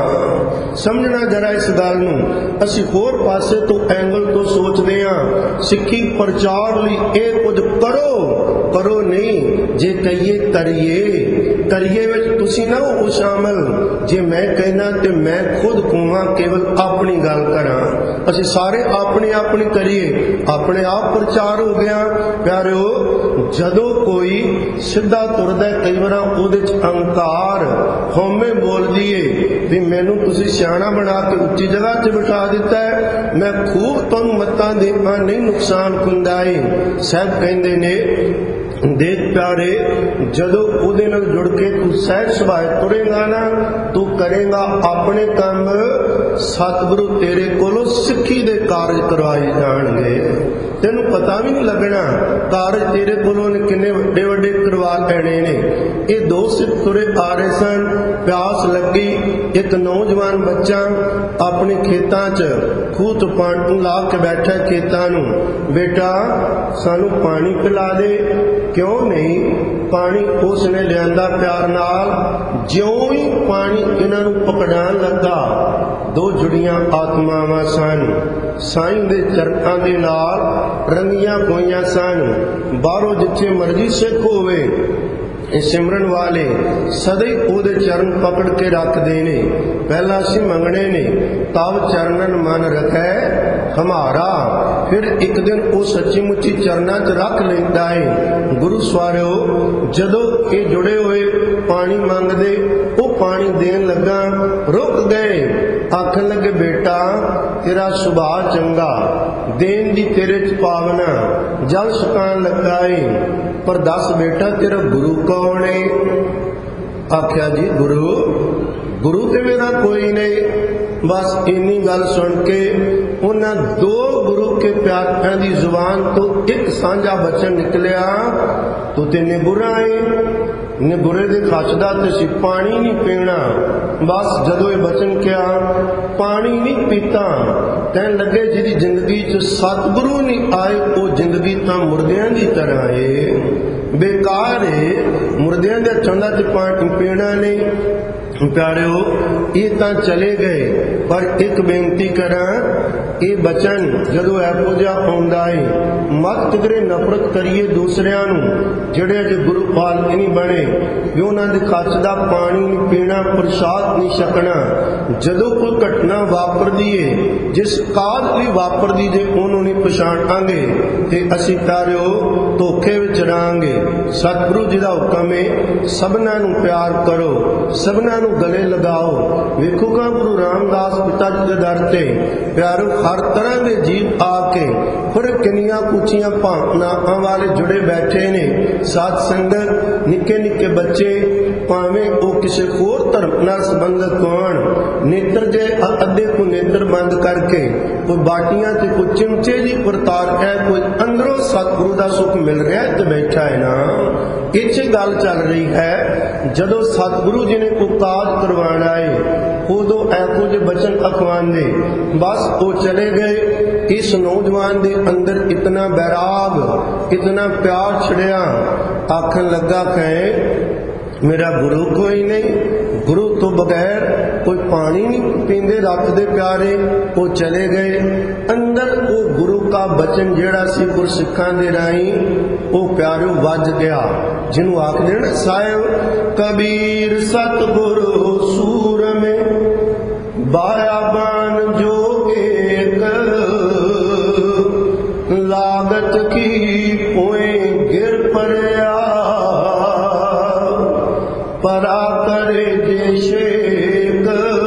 ਸਮਝਣਾ ਜਰਾ ਇਸ ਗੱਲ ਨੂੰ। ਅਸੀਂ ਹੋਰ ਪਾਸੇ ਤੋਂ ਐਂਗਲ ਤੋਂ ਸੋਚਦੇ ਹਾਂ ਸਿੱਖੀ ਪ੍ਰਚਾਰ ਲਈ ਇਹ ਕੁਝ ਕਰੋ ਕਰੋ ਨਹੀਂ, ਜੇ ਕਹੀਏ ਕਰੀਏ ਕਰੀਏ ਵਿੱਚ ਤੁਸੀਂ ਨਾ ਹੋ ਸ਼ਾਮਲ। ਜੇ ਮੈਂ ਕਹਿਣਾ ਤੇ ਮੈਂ ਖੁਦ ਕਹਾਂ ਕੇਵਲ ਆਪਣੀ ਗੱਲ ਕਰਾਂ, ਅਸੀਂ ਸਾਰੇ ਆਪਣੀ ਆਪਣੀ ਕਰੀਏ, ਆਪਣੇ ਆਪ ਪ੍ਰਚਾਰ ਹੋ ਗਿਆ। ਪਿਆਰਿਓ, ਜਦੋਂ ਕੋਈ ਸਿੱਧਾ ਤੁਰਦਾ ਕਈ ਵਾਰ ਉਹਦੇ 'ਚ ਅਹੰਕਾਰ ਹਉਮੈ ਬੋਲਦੀ ਏ ਵੀ ਮੈਨੂੰ ਤੁਸੀਂ ਸਿਆਣਾ ਬਣਾ ਕੇ ਉੱਚੀ ਜਗ੍ਹਾ 'ਤੇ ਬਿਠਾ ਦਿੱਤਾ ਹੈ, ਮੈਂ ਖੂਬ ਤੁਹਾਨੂੰ ਮੱਤਾਂ ਦੇਵਾਂ, ਨਹੀਂ ਨੁਕਸਾਨ ਹੁੰਦਾ ਏ। ਸਾਹਿਬ ਕਹਿੰਦੇ ਨੇ ਦੇਖ ਪਿਆਰੇ, ਜਦੋਂ ਉਹਦੇ ਨਾਲ ਜੁੜ ਕੇ ਤੂੰ ਸਹਿਜ ਸੁਭਾਅ ਤੁਰੇਗਾ ਨਾ, ਤੂੰ ਕਰੇਗਾ ਆਪਣੇ ਕੰਮ, ਸਤਿਗੁਰੂ ਤੇਰੇ ਕੋਲੋਂ ਸਿੱਖੀ ਦੇ ਕਾਰਜ ਕਰਵਾਏ ਜਾਣਗੇ। ਤੈਨੂੰ ਪਤਾ ਵੀ ਨਹੀਂ ਲੱਗਣਾ ਕਾਰਜ ਤੇਰੇ ਕੋਲੋਂ ਕਿੰਨੇ ਵੱਡੇ ਵੱਡੇ ਕਰਵਾ ਲੈਣੇ ਨੇ। ਇਹ ਦੋ ਸਿੱਖ ਤੁਰੇ ਆ ਰਹੇ ਸਨ, ਪਿਆਸ ਲੱਗੀ। ਇੱਕ ਨੌਜਵਾਨ ਬੱਚਾ ਆਪਣੇ ਖੇਤਾਂ 'ਚ ਖੂਹ ਤੋਂ ਪਾਣੀ ਲਾ ਕੇ ਬੈਠਾ ਖੇਤਾਂ ਨੂੰ, ਬੇਟਾ ਸਾਨੂੰ ਪਾਣੀ ਪਿਲਾ ਦੇ। ਕਿਉਂ ਨਹੀਂ? ਪਾਣੀ ਉਸ ਨੇ ਲਿਆਂਦਾ ਪਿਆਰ ਨਾਲ। ਜਿਉਂ ਹੀ ਪਾਣੀ ਇਹਨਾਂ ਨੂੰ ਪਕੜਾਉਣ ਲੱਗਾ, ਦੋ ਜੁੜੀਆਂ ਆਤਮਾਵਾਂ ਸਨ, ਸਾਈਂ ਦੇ ਚਰਨਾਂ ਦੇ ਨਾਲ ਰੰਗੀਆਂ ਹੋਈਆਂ ਸਨ। ਬਾਹਰੋਂ ਜਿੱਥੇ ਮਰਜ਼ੀ ਸਿੱਖ ਹੋਵੇ, ਇਹ ਸਿਮਰਨ ਵਾਲੇ ਸਦਾ ਹੀ ਉਹਦੇ ਚਰਨ ਪਕੜ ਕੇ ਰੱਖਦੇ ਨੇ। ਪਹਿਲਾਂ ਅਸੀਂ ਮੰਗਣੇ ਨੇ, ਤਬ ਚਰਨਨ ਮਨ ਰੱਖੈ ਹਮਾਰਾ। ਫਿਰ ਇੱਕ ਦਿਨ ਉਹ ਸੱਚੀ ਮੁੱਚੀ ਚਰਨਾਂ 'ਚ ਰੱਖ ਲੈਂਦਾ ਹੈ। ਗੁਰੂ ਸਵਾਰਿਓ, ਜਦੋਂ ਇਹ ਜੁੜੇ ਹੋਏ पानी मंगदे वो पानी देन लगा रुक गए। आखन लगे बेटा तेरा सुभाव चंगा, देन दी तेरे च पावना, जल छकान लगा है, पर दस बेटा तेरा गुरु कौन है? आख्या जी गुरु गुरु ते मेरा कोई नहीं। बस इन्नी गल सुन के उन्हां दो गुरु के प्यारियां दी जुबान तो एक सांझा बचन निकलिया, तू ते निबुरा है, निबुरे दे खचदा ते सी पानी नहीं पीना। बस जदों ये बचन किया पानी नहीं पीता, कहन लगे जिहदी जिंदगी च सतगुरु नहीं आए वो जिंदगी तां मुर्दियां दी तरह है, बेकार है। मुर्दियां दे चंदा ते पानी पीना नहीं। प्यारिओ ये तां चले गए, पर एक बेनती करा, ये बचन जदों ऐपो जिहा आउंदा है, मत किधरे नफरत करिए दूसरिਆਂ ਨੂੰ ਜਿਹੜੇ अजे गुरु पालक नहीं बने भी उन्हां दे खर्च दा पानी नहीं पीना, प्रसाद नहीं छकना। जदों कोई घटना वापरदी है जिस काज लई वापरदी जे ਉਹਨੂੰ नहीं पछाणांगे ते असीं प्यारिओ धोखे विच रहांगे। सतगुरु जी दा हुकम है सबनां नूं प्यार करो, सबनां नूं गले लगाओ। वेखोगा गुरु रामदास पिता जी दे दर ते प्यारो हर तरह के जीव आके फिर किनिया कुचियां भावनावां वाले जुड़े बैठे ने। साध संगत निके निके बच्चे भावें वो किसी होर धर्म नाल संबंधित होण, नेत्र जे अद्धे को नेत्र बंद करके कोई बाटियां ते कोई चिमचे जी परतार है, कोई अंदरों सतगुरु दा सुख मिल रहा है ते बैठा है ना। इच गल चल रही है जदों सतगुरु जी ने कोई काज करवाना है उदों ऐहो जे बचन अखवांदे, बस वो चले गए। इस नौजवान दे अंदर इतना बैराग इतना प्यार छड़िया, आखन लगा कहे मेरा गुरु कोई नहीं, गुरु तो बगैर कोई पानी नहीं पींदे रखदे प्यारे। वो चले गए अंदर, वो गुरु का बचन जेड़ा सी गुरसिखां दे राही वो प्यारो वज गया, जिन्हों आख देना साहिब कबीर सतगुरु सूर में बायाबान जोगे कर, लागत की पोए गिर पड़या, परा करे जे शेक।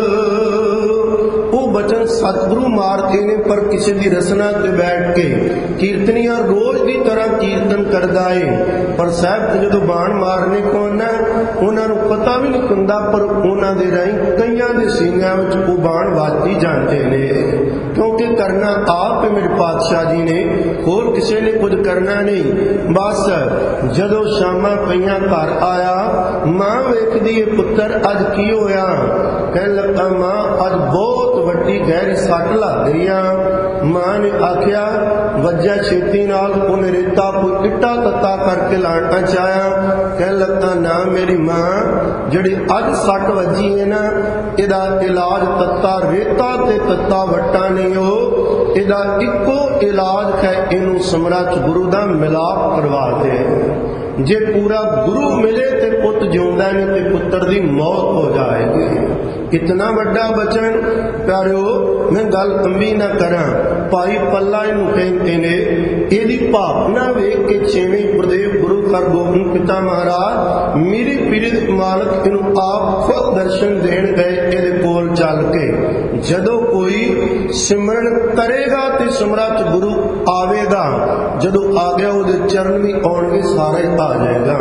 वो बचन सतगुरु मारते ने, पर किसी की रसना ते बैठ के कीर्तनियां रोज की तरह कीर्तन करदा है, पर साहब जो बाण मारने कौन है उन्होंने पता भी नहीं हुंदा, पर उन्होंने राही कईयां दे सीनियां विच वो बाण वाजी जाते ने, क्योंकि करना आप मेरे पातशाह जी ने, होर किसी ने कुछ करना नहीं। बस जदों शामां पईयां घर आया, मां वेखदी है पुत्र अज की होया, कहन लगा मां अज बहुत वड्डी गहरी सट लग गई आ। मां ने आख्या वज्जा छेती नाल, उन्हें रेता कोई इट्टा तत्ता करके लाना चाहया। कहन लगा ना मेरी मां जिहड़ी अज सट वजी है ना, इहदा इलाज तत्ता रेता ते तत्ता वट्टा नहीं हो, इहदा इक्को इलाज है इनू समरथ गुरु दा मिलाप करवा दे। जे पूरा गुरु मिले ते पुत जिउंदा नहीं ते पुत्र दी मौत हो जाएगी। इतना बड़ा बचन प्यारिओ मैं गल अंबी ना करा, भाई पल्ला इनू कहते ने, इहदी भावना वेख के छेवीं गुरदेव गुरु हरगोबिंद पिता महाराज मेरी पीड़ित मालक इनू आप खुद दर्शन देन गए इहदे कोल चल के। जदों कोई सिमरन करेगा ते समरथ गुरु आवेगा, जदों आ गया उहदे चरण भी आउणगे, सारे आ जाएगा।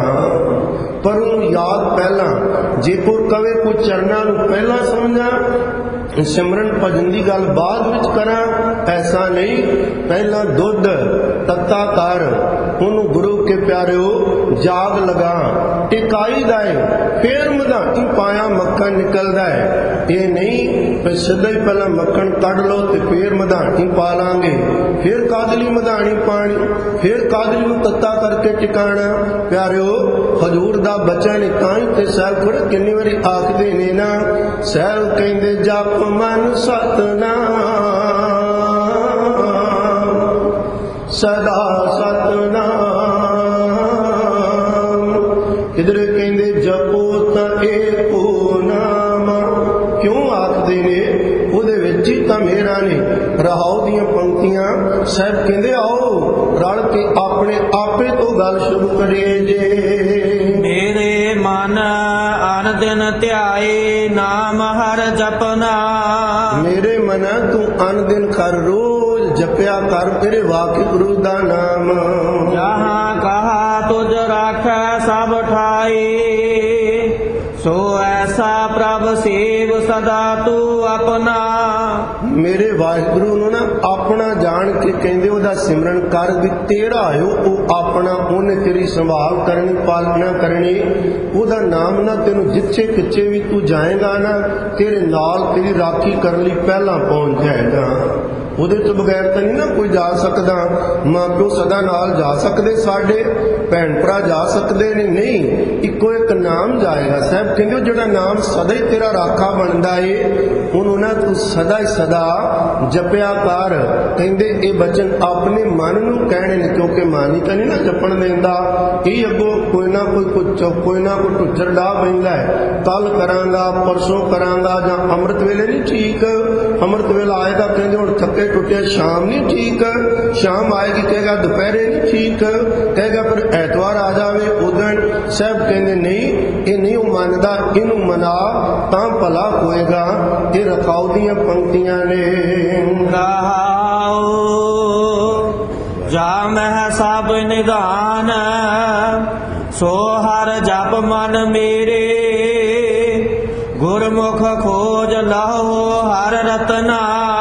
पर उन्हें याद पहला जे कोई कवे कोई चरना नूं पहला समझा, सिमरन भजन की गल बाद विच करा, ऐसा नहीं। पहला दुध तत्ता कर, उन्होंने गुरु के प्यारिओ जाग लगा टिकाई दाए, फिर मधानी पाया मक्खन निकलदा है। ये नहीं सीधा ही पहला मक्खन कढ़ लो तो फिर मधानी पा लांगे, फिर कादली मधानी पानी, फिर कादली नूं तत्ता करके टिकाना। प्यारिओ हजूर दा बचन ताई ते साहब थोड़े किन्नी वारी आखदे ने ना, साहब कहंदे जप मन सतनाम सदा सतनाम, इधर कहंदे जपो तां एको नाम। क्यों आखदे ने उहदे विच ही तां मेरा ने रहाओ दियां पंक्तियां साहब कहंदे आओ रल के अपने आपे तो गल शुरू करिए जे। मेरे मन ਅਨ ਦਿਨ ਧਿਆਏ ਨਾਮ ਹਰ ਜਪਨਾ। ਮੇਰੇ ਮਨਾ ਤੂੰ ਅਨ ਦਿਨ ਕਰ ਰੋਜ਼ ਜਪਿਆ ਕਰ ਤੇਰੇ ਵਾਹਿਗੁਰੂ ਦਾ ਨਾਮ। ਜਹਾਂ ਕਹਾ ਤੁਝ ਰਾਖੈ ਸਭ ਠਾਈ ਸੋ ਐਸਾ ਪ੍ਰਭ ਸੇਵ ਸਦਾ ਤੂੰ ਆਪਣਾ। ਮੇਰੇ ਵਾਹਿਗੁਰੂ ਨੂੰ ਨਾ ਆਪਣਾ ਜਾਣ ਕੇ ਕਹਿੰਦੇ ਉਹਦਾ ਸਿਮਰਨ ਕਰ ਵੀ ਤੇਰਾ ਹੈ ਉਹ ਆਪਣਾ, ਉਹਨੇ ਤੇਰੀ ਸੰਭਾਲ ਕਰਨੀ ਪਾਲਣਾ ਕਰਨੀ। ਉਹਦਾ ਨਾਮ ਨਾ ਤੈਨੂੰ ਜਿੱਥੇ ਕਿੱਥੇ ਵੀ ਤੂੰ ਜਾਏਗਾ ਨਾ ਤੇਰੇ ਨਾਲ ਤੇਰੀ ਰਾਖੀ ਕਰਨ ਲਈ ਪਹਿਲਾਂ ਪਹੁੰਚ ਜਾਏਗਾ। ਉਹਦੇ ਤੋਂ ਬਗੈਰ ਤਾਂ ਨਹੀਂ ਨਾ ਕੋਈ ਜਾ ਸਕਦਾ। ਮਾਂ ਪਿਓ ਸਦਾ ਨਾਲ ਜਾ ਸਕਦੇ, ਸਾਡੇ ਭੈਣ ਭਰਾ ਜਾ ਸਕਦੇ ਨੇ, ਨਹੀਂ ਇੱਕੋ ਇੱਕ ਨਾਮ ਜਾਏਗਾ। ਸਾਹਿਬ ਕਹਿੰਦੇ ਜਿਹੜਾ ਨਾਮ ਸਦਾ ਹੀ ਤੇਰਾ ਰਾਖਾ ਬਣਦਾ ਏ ਉਹਨੂੰ ਨਾ ਤੂੰ ਸਦਾ ਹੀ ਸਦਾ ਜਪਿਆ ਕਰ। ਕਹਿੰਦੇ ਇਹ ਬਚਨ ਆਪਣੇ ਮਨ ਨੂੰ ਕਹਿਣੇ ਨੇ ਕਿਉਂਕਿ ਮਨ ਹੀ ਤਾਂ ਨਹੀਂ ਨਾ ਜਪਣ ਦਿੰਦਾ। ਇਹ ਅੱਗੋਂ ਕੋਈ ਨਾ ਕੋਈ ਕੁਝ ਕੋਈ ਨਾ ਕੋਈ ਟੁੱਚਰ ਡਾ ਪੈਂਦਾ ਹੈ, ਕੱਲ ਕਰਾਂਗਾ ਪਰਸੋਂ ਕਰਾਂਗਾ ਜਾਂ ਅੰਮ੍ਰਿਤ ਵੇਲੇ ਨਹੀਂ ਠੀਕ। ਅੰਮ੍ਰਿਤ ਵੇਲਾ ਆਏਗਾ ਕਹਿੰਦੇ ਹੁਣ ਥੱਕੇ ਟੁੱਟੇ ਸ਼ਾਮ ਨਹੀਂ ਠੀਕ, ਸ਼ਾਮ ਆਏਗੀ ਕਹੇਗਾ ਦੁਪਹਿਰੇ ਨਹੀਂ ਠੀਕ, ਕਹੇਗਾ ਫਿਰ ਐਤਵਾਰ ਆ ਜਾਵੇ ਉਦਣ। ਸਾਹਿਬ ਕਹਿੰਦੇ ਨਹੀਂ ਇਹ ਨਹੀਂ ਉਹ ਮੰਨਦਾ, ਇਹਨੂੰ ਮਨਾ ਤਾਂ ਭਲਾ ਹੋਏਗਾ। ਇਹ ਰਖਾਉ ਦੀਆਂ ਪੰਕਤੀਆਂ ਨੇ। ਰਹਾਉ ਜਾ ਮਹਿ ਸਭ ਨਿਧਾਨ ਸੋ ਹਰ ਜਪ ਮਨ ਮੇਰੇ ਗੁਰਮੁਖ ਖੋਜ ਲਹੋ ਹਰ ਰਤਨਾ।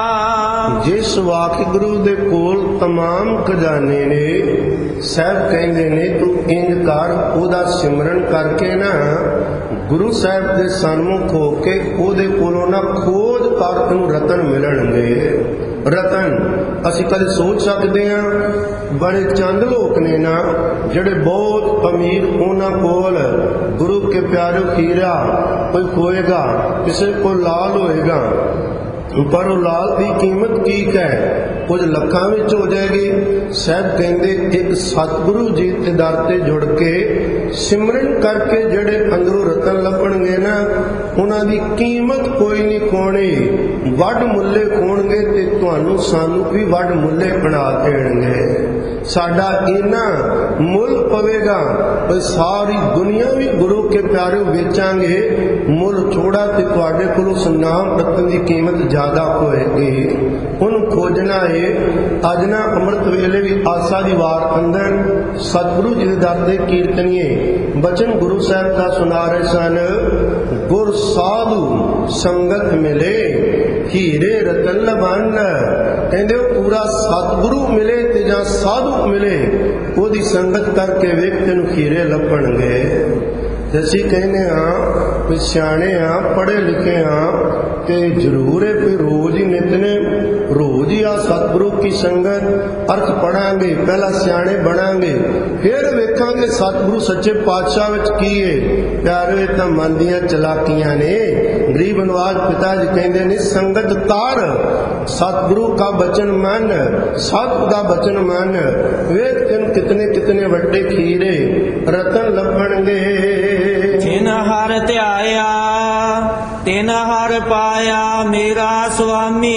ਜਿਸ ਵਾਹਿਗੁਰੂ ਦੇ ਕੋਲ ਤਮਾਮ ਖਜ਼ਾਨੇ ਨੇ ਸਾਹਿਬ ਕਹਿੰਦੇ ਨੇ ਤੂੰ ਇੰਜ ਕਰ ਉਹਦਾ ਸਿਮਰਨ ਕਰਕੇ ਨਾ ਗੁਰੂ ਸਾਹਿਬ ਦੇ ਸਨਮੁਖ ਹੋ ਕੇ ਉਹਦੇ ਕੋਲੋਂ ਨਾ ਖੋਜ ਕਰ ਤੈਨੂੰ ਰਤਨ ਮਿਲਣਗੇ। ਰਤਨ ਅਸੀਂ ਕਦੇ ਸੋਚ ਸਕਦੇ ਹਾਂ ਬੜੇ ਚੰਦ ਲੋਕ ਨੇ ਨਾ ਜਿਹੜੇ ਬਹੁਤ ਅਮੀਰ, ਉਹਨਾਂ ਕੋਲ ਗੁਰੂ ਕੇ ਪਿਆਰੇ ਖੀਰਾ ਕੋਈ ਖੋਏਗਾ, ਕਿਸੇ ਕੋਲ ਲਾਲ ਹੋਏਗਾ, ਪਰ ਉਹ ਲਾਲ ਦੀ ਕੀਮਤ ਕੀ ਹੈ ਕੁਝ ਲੱਖਾਂ ਵਿੱਚ ਹੋ ਜਾਏਗੀ। ਸਾਹਿਬ ਕਹਿੰਦੇ ਇੱਕ ਸਤਿਗੁਰੂ ਜੀ ਦੇ ਦਰ ਤੇ ਜੁੜ ਕੇ ਸਿਮਰਨ ਕਰਕੇ ਜਿਹੜੇ ਅੰਦਰੋਂ ਰਤਨ ਲੱਭਣਗੇ ਨਾ ਉਹਨਾਂ ਦੀ ਕੀਮਤ ਕੋਈ ਨਹੀਂ ਖੋਣੀ, ਵੱਡ ਮੁੱਲੇ ਖੋਣਗੇ ਤੇ ਤੁਹਾਨੂੰ ਸਾਨੂੰ ਵੀ ਵੱਡ ਮੁੱਲੇ ਬਣਾ ਦੇਣਗੇ। ਸਾਡਾ ਇੰਨਾ ਮੁੱਲ ਪਵੇਗਾ ਕਿ ਸਾਰੀ ਦੁਨੀਆ ਵੀ ਗੁਰੂ ਕੇ ਪਿਆਰੇ ਵੇਚਾਂਗੇ, ਮੁੱਲ ਥੋੜਾ ਤੇ ਤੁਹਾਡੇ ਕੋਲ ਉਸ ਨਾਮ ਰਤਨ ਦੀ ਕੀਮਤ ਜ਼ਿਆਦਾ ਹੋਏਗੀ। ਉਹਨੂੰ ਖੋਜਣਾ ਹੈ। ਅੱਜ ਨਾ ਅੰਮ੍ਰਿਤ ਵੇਲੇ ਵੀ ਆਸਾ ਦੀ ਵਾਰ ਅੰਦਰ ਸਤਿਗੁਰੂ ਜੀ ਦੇ ਦਰ ਦੇ ਕੀਰਤਨੀਏ ਬਚਨ ਗੁਰੂ ਸਾਹਿਬ ਦਾ ਸੁਣਾ ਰਹੇ ਸਨ। ਗੁਰ ਸਾਧੂ ਸੰਗਤ ਮਿਲੇ ਹੀਰੇ ਰਤਨ ਲਵੰਨ। ਕਹਿੰਦੇ ਉਹ ਪੂਰਾ ਸਤਿਗੁਰੂ ਮਿਲੇ ਤੇ ਜਾਂ ਸਾਧੂ ਮਿਲੇ ਉਹਦੀ ਸੰਗਤ ਕਰਕੇ ਵੇਖ ਤੈਨੂੰ ਹੀਰੇ ਲੱਭਣਗੇ। ਤੇ ਅਸੀਂ ਕਹਿੰਦੇ ਹਾਂ ਵੀ ਸਿਆਣੇ ਹਾਂ ਪੜ੍ਹੇ ਲਿਖੇ ਹਾਂ ਤੇ ਜ਼ਰੂਰ ਹੈ ਵੀ ਰੋਜ਼ ਹੀ ਨਿਤਨੇ ਰੋਜ਼ ਹੀ ਆ ਸਤਿਗੁਰੂ ਕੀ ਸੰਗਤ ਅਰਥ ਪੜਾਂਗੇ, ਪਹਿਲਾਂ ਸਿਆਣੇ ਬਣਾਂਗੇ, ਫਿਰ ਵੇਖਾਂਗੇ ਸਤਿਗੁਰੂ ਸੱਚੇ ਪਾਤਸ਼ਾਹ ਵਿੱਚ ਕੀ ਹੈ। ਪਿਆਰੇ ਤਾਂ ਮਨ ਦੀਆਂ ਚਲਾਕੀਆਂ ਨੇ। ਗਰੀਬ ਨਵਾਜ ਪਿਤਾ ਜੀ ਕਹਿੰਦੇ ਨੇ ਸੰਗਤ ਤਾਰ ਸਤਿਗੁਰੂ ਕਾ ਬਚਨ ਮਨ, ਸਤਿ ਦਾ ਬਚਨ ਮਨ, ਵੇਖ ਤੈਨੂੰ ਕਿਤਨੇ ਕਿਤਨੇ ਵੱਡੇ ਖੀਰੇ ਰਤਨ ਲੱਭਣਗੇ। ਜਿਨ ਹਰ ਧਿਆਇਆ ਤਿਨ ਹਰ ਪਾਇਆ ਮੇਰਾ ਸੁਆਮੀ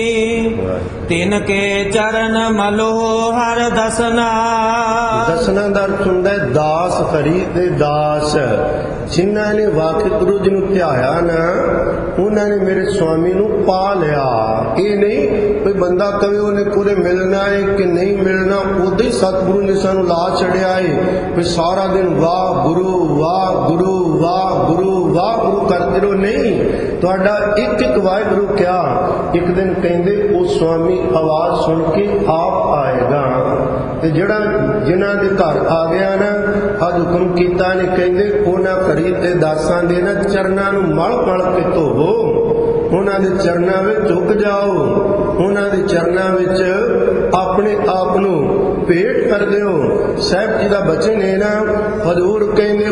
ਤਿਨ ਕੇ ਚਰਨ ਮਲੋ ਹਰ ਦਸਨਾ। ਦਸਨਾ ਦਾ ਅਰਥ ਹੁੰਦਾ ਹੈ ਦਾਸ ਹਰੀ ਦੇ ਦਾਸ। ਜਿਨ੍ਹਾਂ ਨੇ ਵਾਹਿਗੁਰੂ ਜੀ ਨੂੰ ਧਿਆਇਆ ਨਾ ਉਹਨਾਂ ਨੇ ਮੇਰੇ ਸੁਆਮੀ ਨੂੰ ਪਾ ਲਿਆ। ਇਹ ਨਹੀਂ ਕੋਈ ਬੰਦਾ ਕਵੇ ਉਹਨੇ ਪੂਰੇ ਮਿਲਣਾ ਹੈ ਕਿ ਨਹੀਂ ਮਿਲਣਾ, ਉਦੋਂ ਹੀ ਸਤਿਗੁਰੂ ਨੇ ਸਾਨੂੰ ਲਾ ਛੜਿਆ ਹੈ ਵੀ ਸਾਰਾ ਦਿਨ ਵਾਹ ਗੁਰੂ ਵਾਹ ਗੁਰੂ ਵਾਹ ਗੁਰੂ ਵਾਹ ਗੁਰੂ ਕਰਦੇ ਰਹੋ। ਨਹੀਂ, ਤੁਹਾਡਾ ਇੱਕ ਇੱਕ ਵਾਹਿਗੁਰੂ ਕਿਹਾ ਇੱਕ ਦਿਨ ਕਹਿੰਦੇ ਉਹ ਸੁਆਮੀ ਆਵਾਜ਼ ਸੁਣ ਕੇ ਆਪ ਆਏਗਾ। ਤੇ ਜਿਹੜਾ ਜਿਨ੍ਹਾਂ ਦੇ ਘਰ ਆ ਗਿਆ ਨਾ ਅੱਜ ਹੁਕਮ ਕੀਤਾ ਨੇ ਕਹਿੰਦੇ ਉਹਨਾਂ ਘੜੀ ਤੇ ਦਾਸਾਂ ਦੇ ਨਾ ਚਰਨਾਂ ਨੂੰ ਮਲ ਮਲ ਕੇ ਧੋਵੋ, ਉਹਨਾਂ ਦੇ ਚਰਨਾਂ ਵਿੱਚ ਝੁਕ ਜਾਓ, ਉਹਨਾਂ ਦੇ ਚਰਨਾਂ ਵਿੱਚ ਆਪਣੇ ਆਪ ਨੂੰ ਭੇਟ ਕਰ ਦਿਓ। ਸਾਹਿਬ ਜੀ ਦਾ ਬਚਨ ਹੈ ਨਾ, ਹਜ਼ੂਰ ਕਹਿੰਦੇ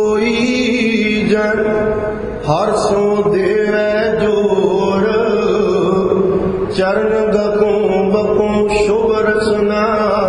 ਕੋਈ ਜਨ ਹਰ ਸੋ ਦੇਵੈ ਜੋਰ ਚਰਨ ਗਕੂੰ ਬਕੂੰ ਸ਼ੁਭ ਰਸਨਾ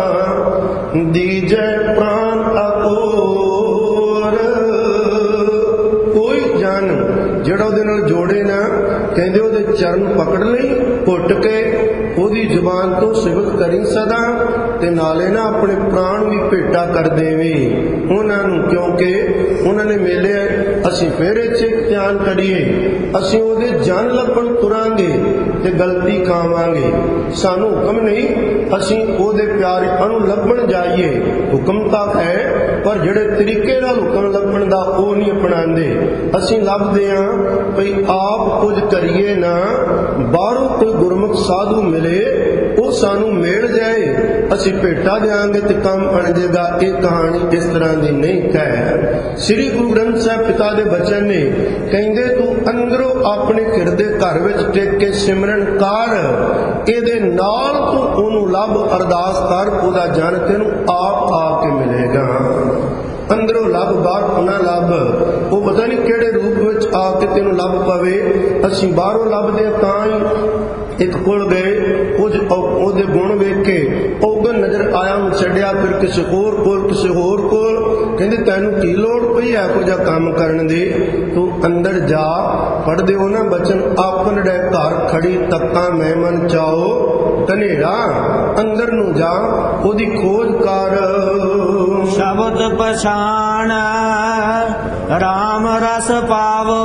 ਦੀਜੈ ਪ੍ਰਾਨ ਅਕੋਰ। ਕੋਈ ਜਨ ਜਿਹੜਾ ਉਹਦੇ ਨਾਲ ਜੋੜੇ ਨਾ ਕਹਿੰਦੇ ਉਹਦੇ ਚਰਨ ਪਕੜ ਲਈ ਘੁੱਟ ਕੇ ਉਹਦੀ ਜ਼ੁਬਾਨ ਤੋਂ ਸਿਫਤ ਕਰੀ ਸਦਾ ਤੇ ਨਾਲੇ ਨਾ ਆਪਣੇ ਪ੍ਰਾਣ ਵੀ ਭੇਟਾ ਕਰ ਦੇਵੀ ਉਹਨਾਂ ਨੂੰ, ਕਿਉਂਕਿ ਉਹਨਾਂ ਨੇ ਮੇਲੇ ਅਸੀਂ ਫੇਰ ਇੱਥੇ ਧਿਆਨ ਕਰੀਏ। ਅਸੀਂ ਉਹਦੇ ਜਨ ਲੱਭਣ ਤੁਰਾਂਗੇ ਤੇ ਗਲਤੀ ਖਾਵਾਂਗੇ। ਸਾਨੂੰ ਹੁਕਮ ਨਹੀਂ ਅਸੀਂ ਉਹਦੇ ਪਿਆਰਿਆਂ ਨੂੰ ਲੱਭਣ ਜਾਈਏ। ਹੁਕਮ ਤਾਂ ਹੈ ਪਰ ਜਿਹੜੇ ਤਰੀਕੇ ਨਾਲ ਹੁਕਮ ਲੱਭਣ ਦਾ ਉਹ ਨਹੀਂ ਅਪਣਾਉਂਦੇ। ਅਸੀਂ ਲੱਭਦੇ ਹਾਂ ਭਈ ਆਪ ਕੁਝ ਕਰੀਏ ਨਾ, ਬਾਹਰੋਂ ਕੋਈ ਗੁਰਮੁਖ ਸਾਧੂ ਮਿਲੇ ਉਹ ਸਾਨੂੰ ਮਿਲ ਜਾਏ, ਅਸੀਂ ਭੇਟਾ ਦਿਆਂਗੇ ਤੇ ਕੰਮ ਬਣ ਜਾਏਗਾ। ਇਹ ਕਹਾਣੀ ਇਸ ਤਰ੍ਹਾਂ ਦੀ ਨਹੀਂ ਹੈ। ਸ੍ਰੀ ਗੁਰੂ ਗ੍ਰੰਥ ਸਾਹਿਬ ਪਿਤਾ ਦੇ ਬਚਨ ਨੇ, ਕਹਿੰਦੇ ਤੂੰ ਅੰਦਰੋਂ ਆਪਣੇ ਹਿਰਦੇ ਘਰ ਵਿੱਚ ਟਿਕ ਕੇ ਸਿਮਰਨ ਕਰ, ਇਹਦੇ ਨਾਲ ਤੂੰ ਉਹਨੂੰ ਲੱਭ, ਅਰਦਾਸ ਕਰ, ਉਹਦਾ ਜਨ ਤੈਨੂੰ ਆਪ ਆ ਕੇ ਮਿਲੇਗਾ। ਅੰਦਰੋਂ ਲੱਭ, ਬਾਹਰ ਨਾ ਲੱਭ। ਉਹ ਪਤਾ ਨਹੀਂ ਕਿਹੜੇ ਰੂਪ ਵਿੱਚ ਆ ਕੇ ਤੈਨੂੰ ਲੱਭ ਪਵੇ। ਅਸੀਂ ਬਾਹਰੋਂ ਲੱਭਦੇ ਤਾਂ ਹੀ ਇੱਕ ਕੋਲ ਗਏ, ਉਹਦੇ ਗੁਣ ਵੇਖ ਕੇ ਔਗਣ ਨਜ਼ਰ ਆਇਆ, ਉਹਨੂੰ ਛੱਡਿਆ, ਫਿਰ ਕਿਸੇ ਹੋਰ ਕੋਲ, ਕਿਸੇ ਹੋਰ ਕੋਲ। ਕਹਿੰਦੇ ਤੈਨੂੰ ਕੀ ਲੋੜ ਪਈ ਇਹੋ ਜਿਹਾ ਕੰਮ ਕਰਨ ਦੀ? ਤੂੰ ਅੰਦਰ ਜਾ, ਪੜ੍ਹਦੇ ਹੋ ਨਾ ਬਚਨ, ਆਪਨ ਡੇ ਘਰ ਖੜੀ ਤੱਕਾਂ ਮੈਂ ਮਨ ਚਾਓ ਧਨੇਰਾ। ਅੰਦਰ ਨੂੰ ਜਾ, ਉਹਦੀ ਖੋਜ ਕਰ। ਸ਼ਬਦ ਪਛਾਣ ਰਾਮ ਰਸ ਪਾਵੋ,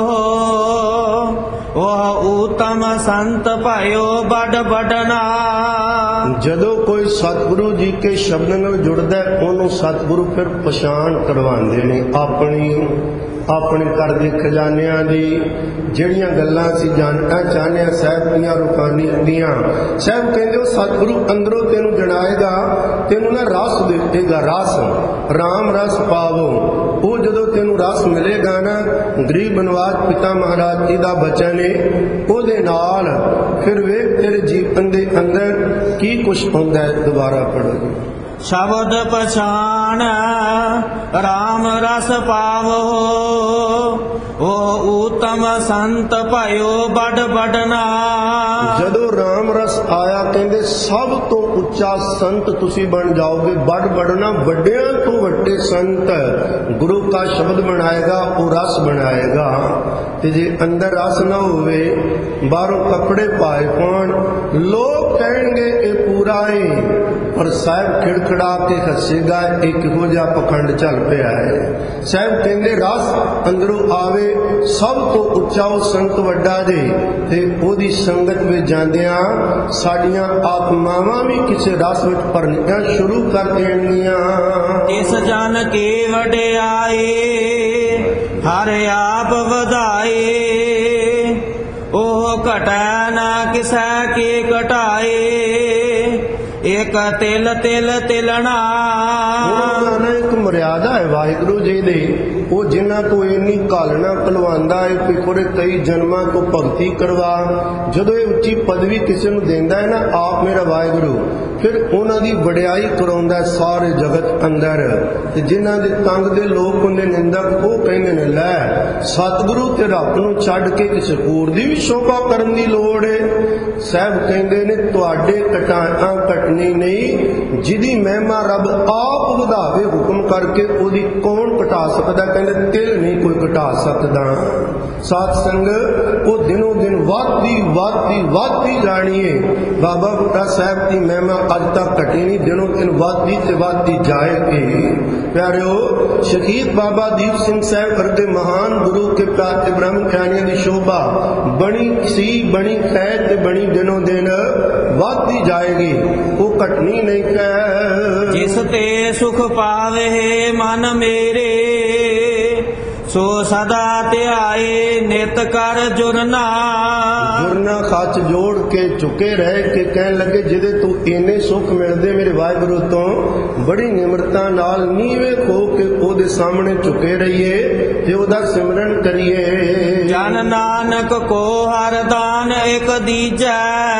ਉਹ ਊਤਮ ਸੰਤ ਭਇਓ ਬੜ ਬੜਨਾ। ਜਦੋਂ ਕੋਈ ਸਤਿਗੁਰੂ ਜੀ ਕੇ ਸ਼ਬਦ ਨਾਲ ਜੁੜਦਾ ਉਹਨੂੰ ਸਤਿਗੁਰੂ ਫਿਰ ਪਛਾਣ ਕਰਵਾਉਂਦੇ ਨੇ ਆਪਣੀ ਆਪਣੇ ਘਰ ਦੇ ਖਜ਼ਾਨਿਆਂ ਦੀ। ਜਿਹੜੀਆਂ ਗੱਲਾਂ ਅਸੀਂ ਜਾਣਨਾ ਚਾਹੁੰਦੇ ਹਾਂ ਸਾਹਿਬ ਦੀਆਂ ਰੂਹਾਨੀ ਦੀਆਂ, ਸਾਹਿਬ ਕਹਿੰਦੇ ਉਹ ਸਤਿਗੁਰੂ ਅੰਦਰੋਂ ਤੈਨੂੰ ਜਣਾਏਗਾ, ਤੈਨੂੰ ਨਾ ਰਸ ਦੇਗਾ, ਰਸ ਰਾਮ ਰਸ ਪਾਵੋ। ਉਹ ਜਦੋਂ ਤੈਨੂੰ ਰਸ ਮਿਲੇਗਾ ਨਾ, ਗਰੀਬ ਨਿਵਾਜ ਪਿਤਾ ਮਹਾਰਾਜ ਜੀ ਦਾ ਬਚਨ ਹੈ, ਉਹਦੇ ਨਾਲ ਫਿਰ ਵੇਖ ਤੇਰੇ ਜੀਵਨ ਦੇ ਅੰਦਰ ਕੀ ਕੁਛ ਹੁੰਦਾ ਹੈ। ਦੁਬਾਰਾ ਪੜ੍ਹੋ। ਸ਼ਬਦ ਪਛਾਣ ਰਾਮ ਰਸ ਪਾਵੋ, ਉਹ ਊਤਮ ਸੰਤ ਭਇਓ ਬੜ ਬੜਨਾ। ਜਦੋਂ ਰਾਮ ਰਸ ਆਇਆ ਕਹਿੰਦੇ ਸਭ ਤੋਂ ਉੱਚਾ ਸੰਤ ਤੁਸੀਂ ਬਣ ਜਾਓਗੇ। ਬੜ ਬੜਨਾ, ਵੱਡਿਆਂ ਤੋਂ ਵੱਡੇ ਸੰਤ। ਗੁਰੂ ਦਾ ਸ਼ਬਦ ਬਣਾਏਗਾ, ਉਹ ਰਸ ਬਣਾਏਗਾ। ਤੇ ਜੇ ਅੰਦਰ ਰਸ ਨਾ ਹੋਵੇ, ਬਾਹਰੋਂ ਕੱਪੜੇ ਪਾਏ ਪਾਉਣ, ਲੋਕ ਕਹਿਣਗੇ ਇਹ ਪੂਰਾ ਏ, ਪਰ ਸਾਹਿਬ ਖਿੜਖੜਾ ਕੇ ਹੱਸੇਗਾ, ਇਹ ਕਿਹੋ ਜਿਹਾ ਪਖੰਡ ਚੱਲ ਪਿਆ ਹੈ। ਸਾਹਿਬ ਕਹਿੰਦੇ ਰਸ ਅੰਦਰੋਂ ਆਵੇ, ਸਭ ਤੋਂ ਉੱਚਾ ਉਹ ਸੰਤ ਵੱਡਾ ਜੇ, ਤੇ ਉਹਦੀ ਸੰਗਤ ਵਿੱਚ ਜਾਂਦਿਆਂ ਸਾਡੀਆਂ ਆਤਮਾਵਾਂ ਵੀ ਕਿਸੇ ਰਸ ਵਿੱਚ ਭਰਨੀਆਂ ਸ਼ੁਰੂ ਕਰ ਦੇਣਗੀਆਂ। ਇਸ ਜਨ ਕੇ ਵਡਿਆਏ ਹਰ ਆਪ ਵਧਾਏ, ਉਹ ਘਟੈ ਨਾ ਕਿਸੈ ਕੇ ਘਟਾਏ। ਇੱਕ ਤਿਲ ਤਿਲ ਤਿਲਣਾ। ਇੱਕ ਮਰਿਆਦਾ ਹੈ ਵਾਹਿਗੁਰੂ ਜੀ ਦੀ, ਉਹ ਜਿਨ੍ਹਾਂ ਤੋਂ ਇੰਨੀ ਘਾਲਣਾ ਕਲਵਾਉਂਦਾ ਹੈ ਕਿ ਕੋਰੇ ਕਈ ਜਨਮਾਂ ਤੋਂ ਭਗਤੀ ਕਰਵਾ। ਜਦੋਂ ਇਹ ਉੱਚੀ ਪਦਵੀ ਕਿਸੇ ਨੂੰ ਦਿੰਦਾ ਹੈ ਨਾ ਆਪ ਮੇਰਾ ਵਾਹਿਗੁਰੂ, ਫਿਰ ਉਹਨਾਂ ਦੀ ਵਡਿਆਈ ਕਰਾਉਂਦਾ ਸਾਰੇ ਜਗਤ ਅੰਦਰ। ਤੇ ਜਿਨ੍ਹਾਂ ਦੇ ਤੰਗ ਦੇ ਲੋਕ ਹੁੰਦੇ ਨਿੰਦਕ, ਉਹ ਕਹਿੰਦੇ ਨੇ ਲੈ ਸਤਿਗੁਰੂ ਤੇ ਰੱਬ ਨੂੰ ਛੱਡ ਕੇ ਕਿਸੇ ਹੋਰ ਦੀ ਵੀ ਸ਼ੋਭਾ ਕਰਨ ਦੀ ਲੋੜ ਹੈ। ਸਾਹਿਬ ਕਹਿੰਦੇ ਨੇ ਤੁਹਾਡੇ ਘਟਾਂ ਘਟਣੀ ਨਹੀਂ, ਜਿਹਦੀ ਮਹਿਮਾ ਰੱਬ ਆਪ ਵਧਾਵੇ ਹੁਕਮ ਕਰਕੇ, ਉਹਦੀ ਕੌਣ ਘਟਾ ਸਕਦਾ? ਕਹਿੰਦੇ ਤਿਲ ਨਹੀਂ ਕੋਈ ਘਟਾ ਸਕਦਾ। ਸਾਧ ਸੰਗ ਉਹ ਦਿਨੋਂ ਦਿਨ ਵੱਧਦੀ ਵੱਧਦੀ ਵੱਧਦੀ ਜਾਣੀ ਹੈ। ਬਾਬਾ ਬੁੱਢਾ ਸਾਹਿਬ ਦੀ ਮਹਿਮਾ ਅੱਜ ਤੱਕ ਘਟੀ ਨਹੀਂ, ਦਿਨੋਂ ਦਿਨ ਵੱਧਦੀ ਤੇ ਵੱਧਦੀ ਜਾਏਗੀ। ਪਿਆਰਿਓ, ਸ਼ਹੀਦ ਬਾਬਾ ਦੀਪ ਸਿੰਘ ਸਾਹਿਬ ਵਰਗੇ ਮਹਾਨ ਗੁਰੂ ਕੇ ਪ੍ਰਾਪਤ ਬ੍ਰਹਮ ਗਿਆਨੀਆਂ ਦੀ ਸ਼ੋਭਾ ਬਣੀ ਸੀ, ਬਣੀ ਹੈ ਤੇ ਬਣੀ ਦਿਨੋਂ ਦਿਨ ਵੱਧਦੀ ਜਾਏਗੀ, ਉਹ ਘਟਣੀ ਨਹੀਂ ਕਹਿ। ਜਿਸ ਤੇ ਸੁਖ ਪਾਵੇ ਮਨ ਮੇਰੇ, ਸੋ ਸਦਾ ਧਿਆਏ ਨਿਤ ਕਰ ਜੁਰਨਾ। ਜੁਰਨਾ ਖੱਚ ਜੋੜ ਕੇ ਝੁਕੇ ਰਹਿ ਕੇ ਕਹਿਣ ਲੱਗੇ ਜਿਹਦੇ ਤੋਂ ਇੰਨੇ ਸੁੱਖ ਮਿਲਦੇ ਮੇਰੇ ਵਾਹਿਗੁਰੂ ਤੋਂ, ਬੜੀ ਨਿਮਰਤਾ ਨਾਲ ਨੀਵੇਂ ਹੋ ਕੇ ਉਹਦੇ ਸਾਹਮਣੇ ਝੁਕੇ ਰਹੀਏ ਤੇ ਉਹਦਾ ਸਿਮਰਨ ਕਰੀਏ। ਜਨ ਨਾਨਕ ਕੋ ਹਰ ਦਾਨ ਇਕ ਦੀਜੈ,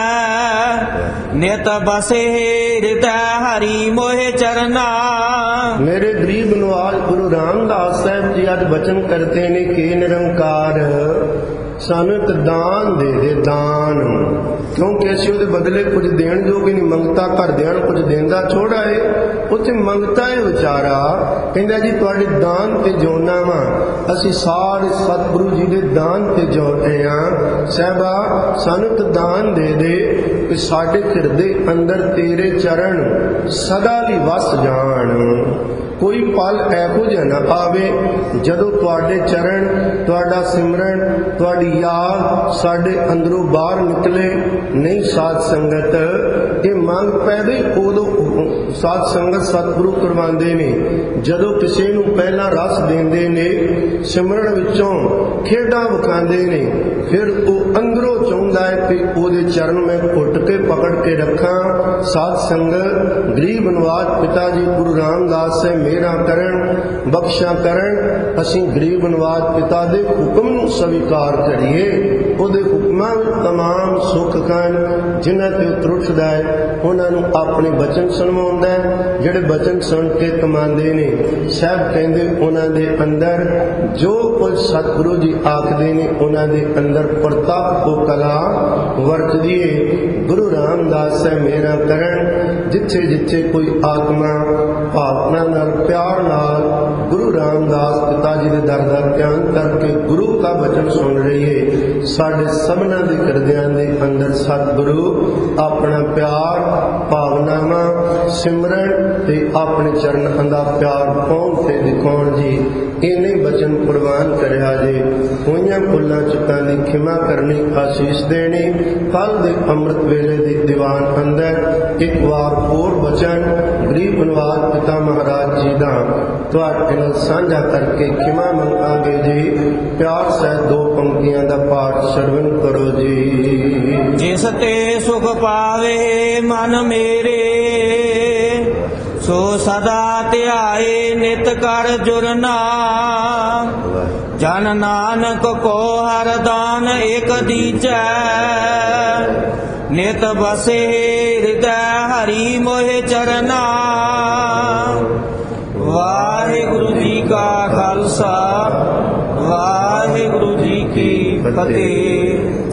ਨਿਤ ਬਸੇ ਹਿਰਦੈ ਹਰੀ ਮੋਹਿ ਚਰਨਾ। ਮੇਰੇ ਗਰੀਬ ਨਵਾਜ ਗੁਰੂ ਰਾਮਦਾਸ ਸਾਹਿਬ ਜੀ ਅੱਜ ਬਚਨ ਕਰਤੇ ਨੇ ਕਿ ਨਿਰੰਕਾਰ ਸਾਨੂੰ ਇੱਕ ਦਾਨ ਦੇ ਦੇ, ਦਾਨ। ਕਿਉਂਕਿ ਅਸੀਂ ਉਹਦੇ ਬਦਲੇ ਕੁਝ ਦੇਣ ਜੋਗੇ ਨਹੀਂ। ਮੰਗਤਾ ਘਰਦਿਆਂ ਨੂੰ ਕੁਝ ਦੇਂਦਾ ਛੋੜਾ ਏ, ਉੱਥੇ ਮੰਗਤਾ ਏ ਵਿਚਾਰਾ। ਕਹਿੰਦਾ ਜੀ ਤੁਹਾਡੇ ਦਾਨ ਤੇ ਜਿਉਣਾ ਵਾ, ਅਸੀਂ ਸਾਰੇ ਸਤਿਗੁਰੂ ਜੀ ਦੇ ਦਾਨ ਤੇ ਜਿਉਂਦੇ ਹਾਂ। ਸਾਹਿਬਾ ਸਾਨੂੰ ਇੱਕ ਦਾਨ ਦੇ ਦੇ ਕਿ ਸਾਡੇ ਹਿਰਦੇ ਅੰਦਰ ਤੇਰੇ ਚਰਨ ਸਦਾ ਲਈ ਵਸ ਜਾਣ। ਕੋਈ ਪਲ ਇਹੋ ਜਿਹਾ ਨਾ ਆਵੇ ਜਦੋਂ ਤੁਹਾਡੇ ਚਰਨ, ਤੁਹਾਡਾ ਸਿਮਰਨ, ਤੁਹਾਡੀ ਯਾਦ ਸਾਡੇ ਅੰਦਰੋਂ ਬਾਹਰ ਨਿਕਲੇ ਨਹੀਂ। ਸਾਧ ਸੰਗਤ ਇਹ ਮੰਗ ਪੈਦਾ ਹੀ ਉਦੋਂ ਸਾਧ ਸੰਗਤ ਸਤਿਗੁਰੂ ਕਰਵਾਉਂਦੇ ਨੇ ਜਦੋਂ ਕਿਸੇ ਨੂੰ ਪਹਿਲਾਂ ਰਸ ਦਿੰਦੇ ਨੇ, ਸਿਮਰਨ ਵਿੱਚੋਂ ਖੇਡਾਂ ਵਿਖਾਉਂਦੇ ਨੇ, ਫਿਰ ਉਹ ਅੰਦਰੋਂ ਚਾਹੁੰਦਾ ਹੈ ਕਿ ਉਹਦੇ ਚਰਨ ਮੈਂ ਘੁੱਟ ਕੇ ਪਕੜ ਕੇ ਰੱਖਾਂ। ਸਾਧ ਸੰਗਤ ਗਰੀਬ ਨਿਵਾਜ ਪਿਤਾ ਜੀ ਗੁਰੂ ਰਾਮਦਾਸ ਸੇ ਮੇਰਾ ਕਰਨ, ਬਖਸ਼ਾ ਕਰਨ। ਅਸੀਂ ਗਰੀਬ ਨਿਵਾਜ ਪਿਤਾ ਦੇ ਹੁਕਮ ਨੂੰ ਸਵੀਕਾਰ ਕਰੀਏ। ਉਹਦੇ ਹੁਕਮਾਂ ਵਿੱਚ ਤਮਾਮ ਸੁੱਖ ਹਨ। ਜਿਨ੍ਹਾਂ ਤੇ ਤਰੁੱਠਦਾ ਹੈ ਉਹਨਾਂ ਨੂੰ ਆਪਣੇ ਬਚਨ ਸੁਣਵਾਉਂਦਾ ਹੈ, ਜਿਹੜੇ ਬਚਨ ਸੁਣ ਕੇ ਕਮਾਉਂਦੇ ਨੇ। ਸਾਹਿਬ ਕਹਿੰਦੇ ਉਹਨਾਂ ਦੇ ਅੰਦਰ ਜੋ ਕੁਝ ਸਤਿਗੁਰੂ ਜੀ ਆਖਦੇ ਨੇ ਉਹਨਾਂ ਦੇ ਅੰਦਰ ਪ੍ਰਤੱਖ ਉਹ ਕਲਾ ਵਰਤਦੀ ਏ। ਗੁਰੂ ਰਾਮਦਾਸ ਹੈ ਮੇਰਾ ਕਰਨ। ਜਿੱਥੇ ਜਿੱਥੇ ਕੋਈ ਆਤਮਾ ਭਾਵਨਾ ਨਾਲ, ਪਿਆਰ ਨਾਲ ਗੁਰੂ ਰਾਮਦਾਸ ਪਿਤਾ ਜੀ ਦੇ ਦਰ ਦਾ ਧਿਆਨ ਕਰਕੇ ਗੁਰੂ ਦਾ ਬਚਨ ਸੁਣ ਰਹੀ ਹੈ, ਸਾਡੇ ਸਭਨਾਂ ਦੇ ਹਿਰਦਿਆਂ ਦੇ ਅੰਦਰ ਸਤਿਗੁਰੂ ਆਪਣਾ ਪਿਆਰ, ਭਾਵਨਾਵਾਂ, ਸਿਮਰਨ ਤੇ ਆਪਣੇ ਚਰਨਾਂ ਦਾ ਪਿਆਰ ਪਹੁੰਚ ਤੇ ਦਿਖਾਉਣ ਜੀ। ਇਹਨੇ ਬਚਨ ਪ੍ਰਵਾਨ ਕਰਿਆ ਜੇ। ਹੋਈਆਂ ਭੁੱਲਾਂ ਚੁੱਕਾਂ ਦੀ ਖਿਮਾ ਕਰਨੀ, ਆਸ਼ੀਸ਼ ਦੇਣੀ। ਕੱਲ ਦੇ ਅੰਮ੍ਰਿਤ ਵੇਲੇ ਦੇ ਦੀਵਾਨ ਅੰਦਰ ਇੱਕ ਵਾਰ ਹੋਰ ਬਚਨ ਗਰੀਬ ਨਿਵਾਜ ਪਿਤਾ ਮਹਾਰਾਜ ਜੀ ਦਾ ਤੁਹਾਡੇ ਨਾਲ ਸਾਂਝਾ ਕਰਕੇ ਖਿਮਾ ਮੰਗਾਂਗੇ ਜੀ। ਪਿਆਰ ਸਹਿਤ ਦੋ ਪੰਕਤੀਆਂ ਦਾ ਪਾਠ ਸਰਵਣ ਕਰੋ ਜੀ। ਜਿਸ ਤੇ ਸੁਖ ਪਾਵੇ ਮਨ ਮੇਰੇ, ਸੋ ਸਦਾ ਧਿਆਏ ਨਿਤ ਕਰ ਜੁਰਨਾ। ਜਨ ਨਾਨਕ ਕੋ ਹਰ ਦਾਨ ਏਕ ਦੀਜੈ, ਨਿਤ ਬਸੇ ਹਿਰਦੈ ਹਰੀ ਮੋਹਿ ਚਰਨਾ। ਵਾਹਿਗੁਰੂ ਜੀ ਕਾ ਖਾਲਸਾ, ਵਾਹਿਗੁਰੂ ਜੀ ਕੀ ਫਤਿਹ।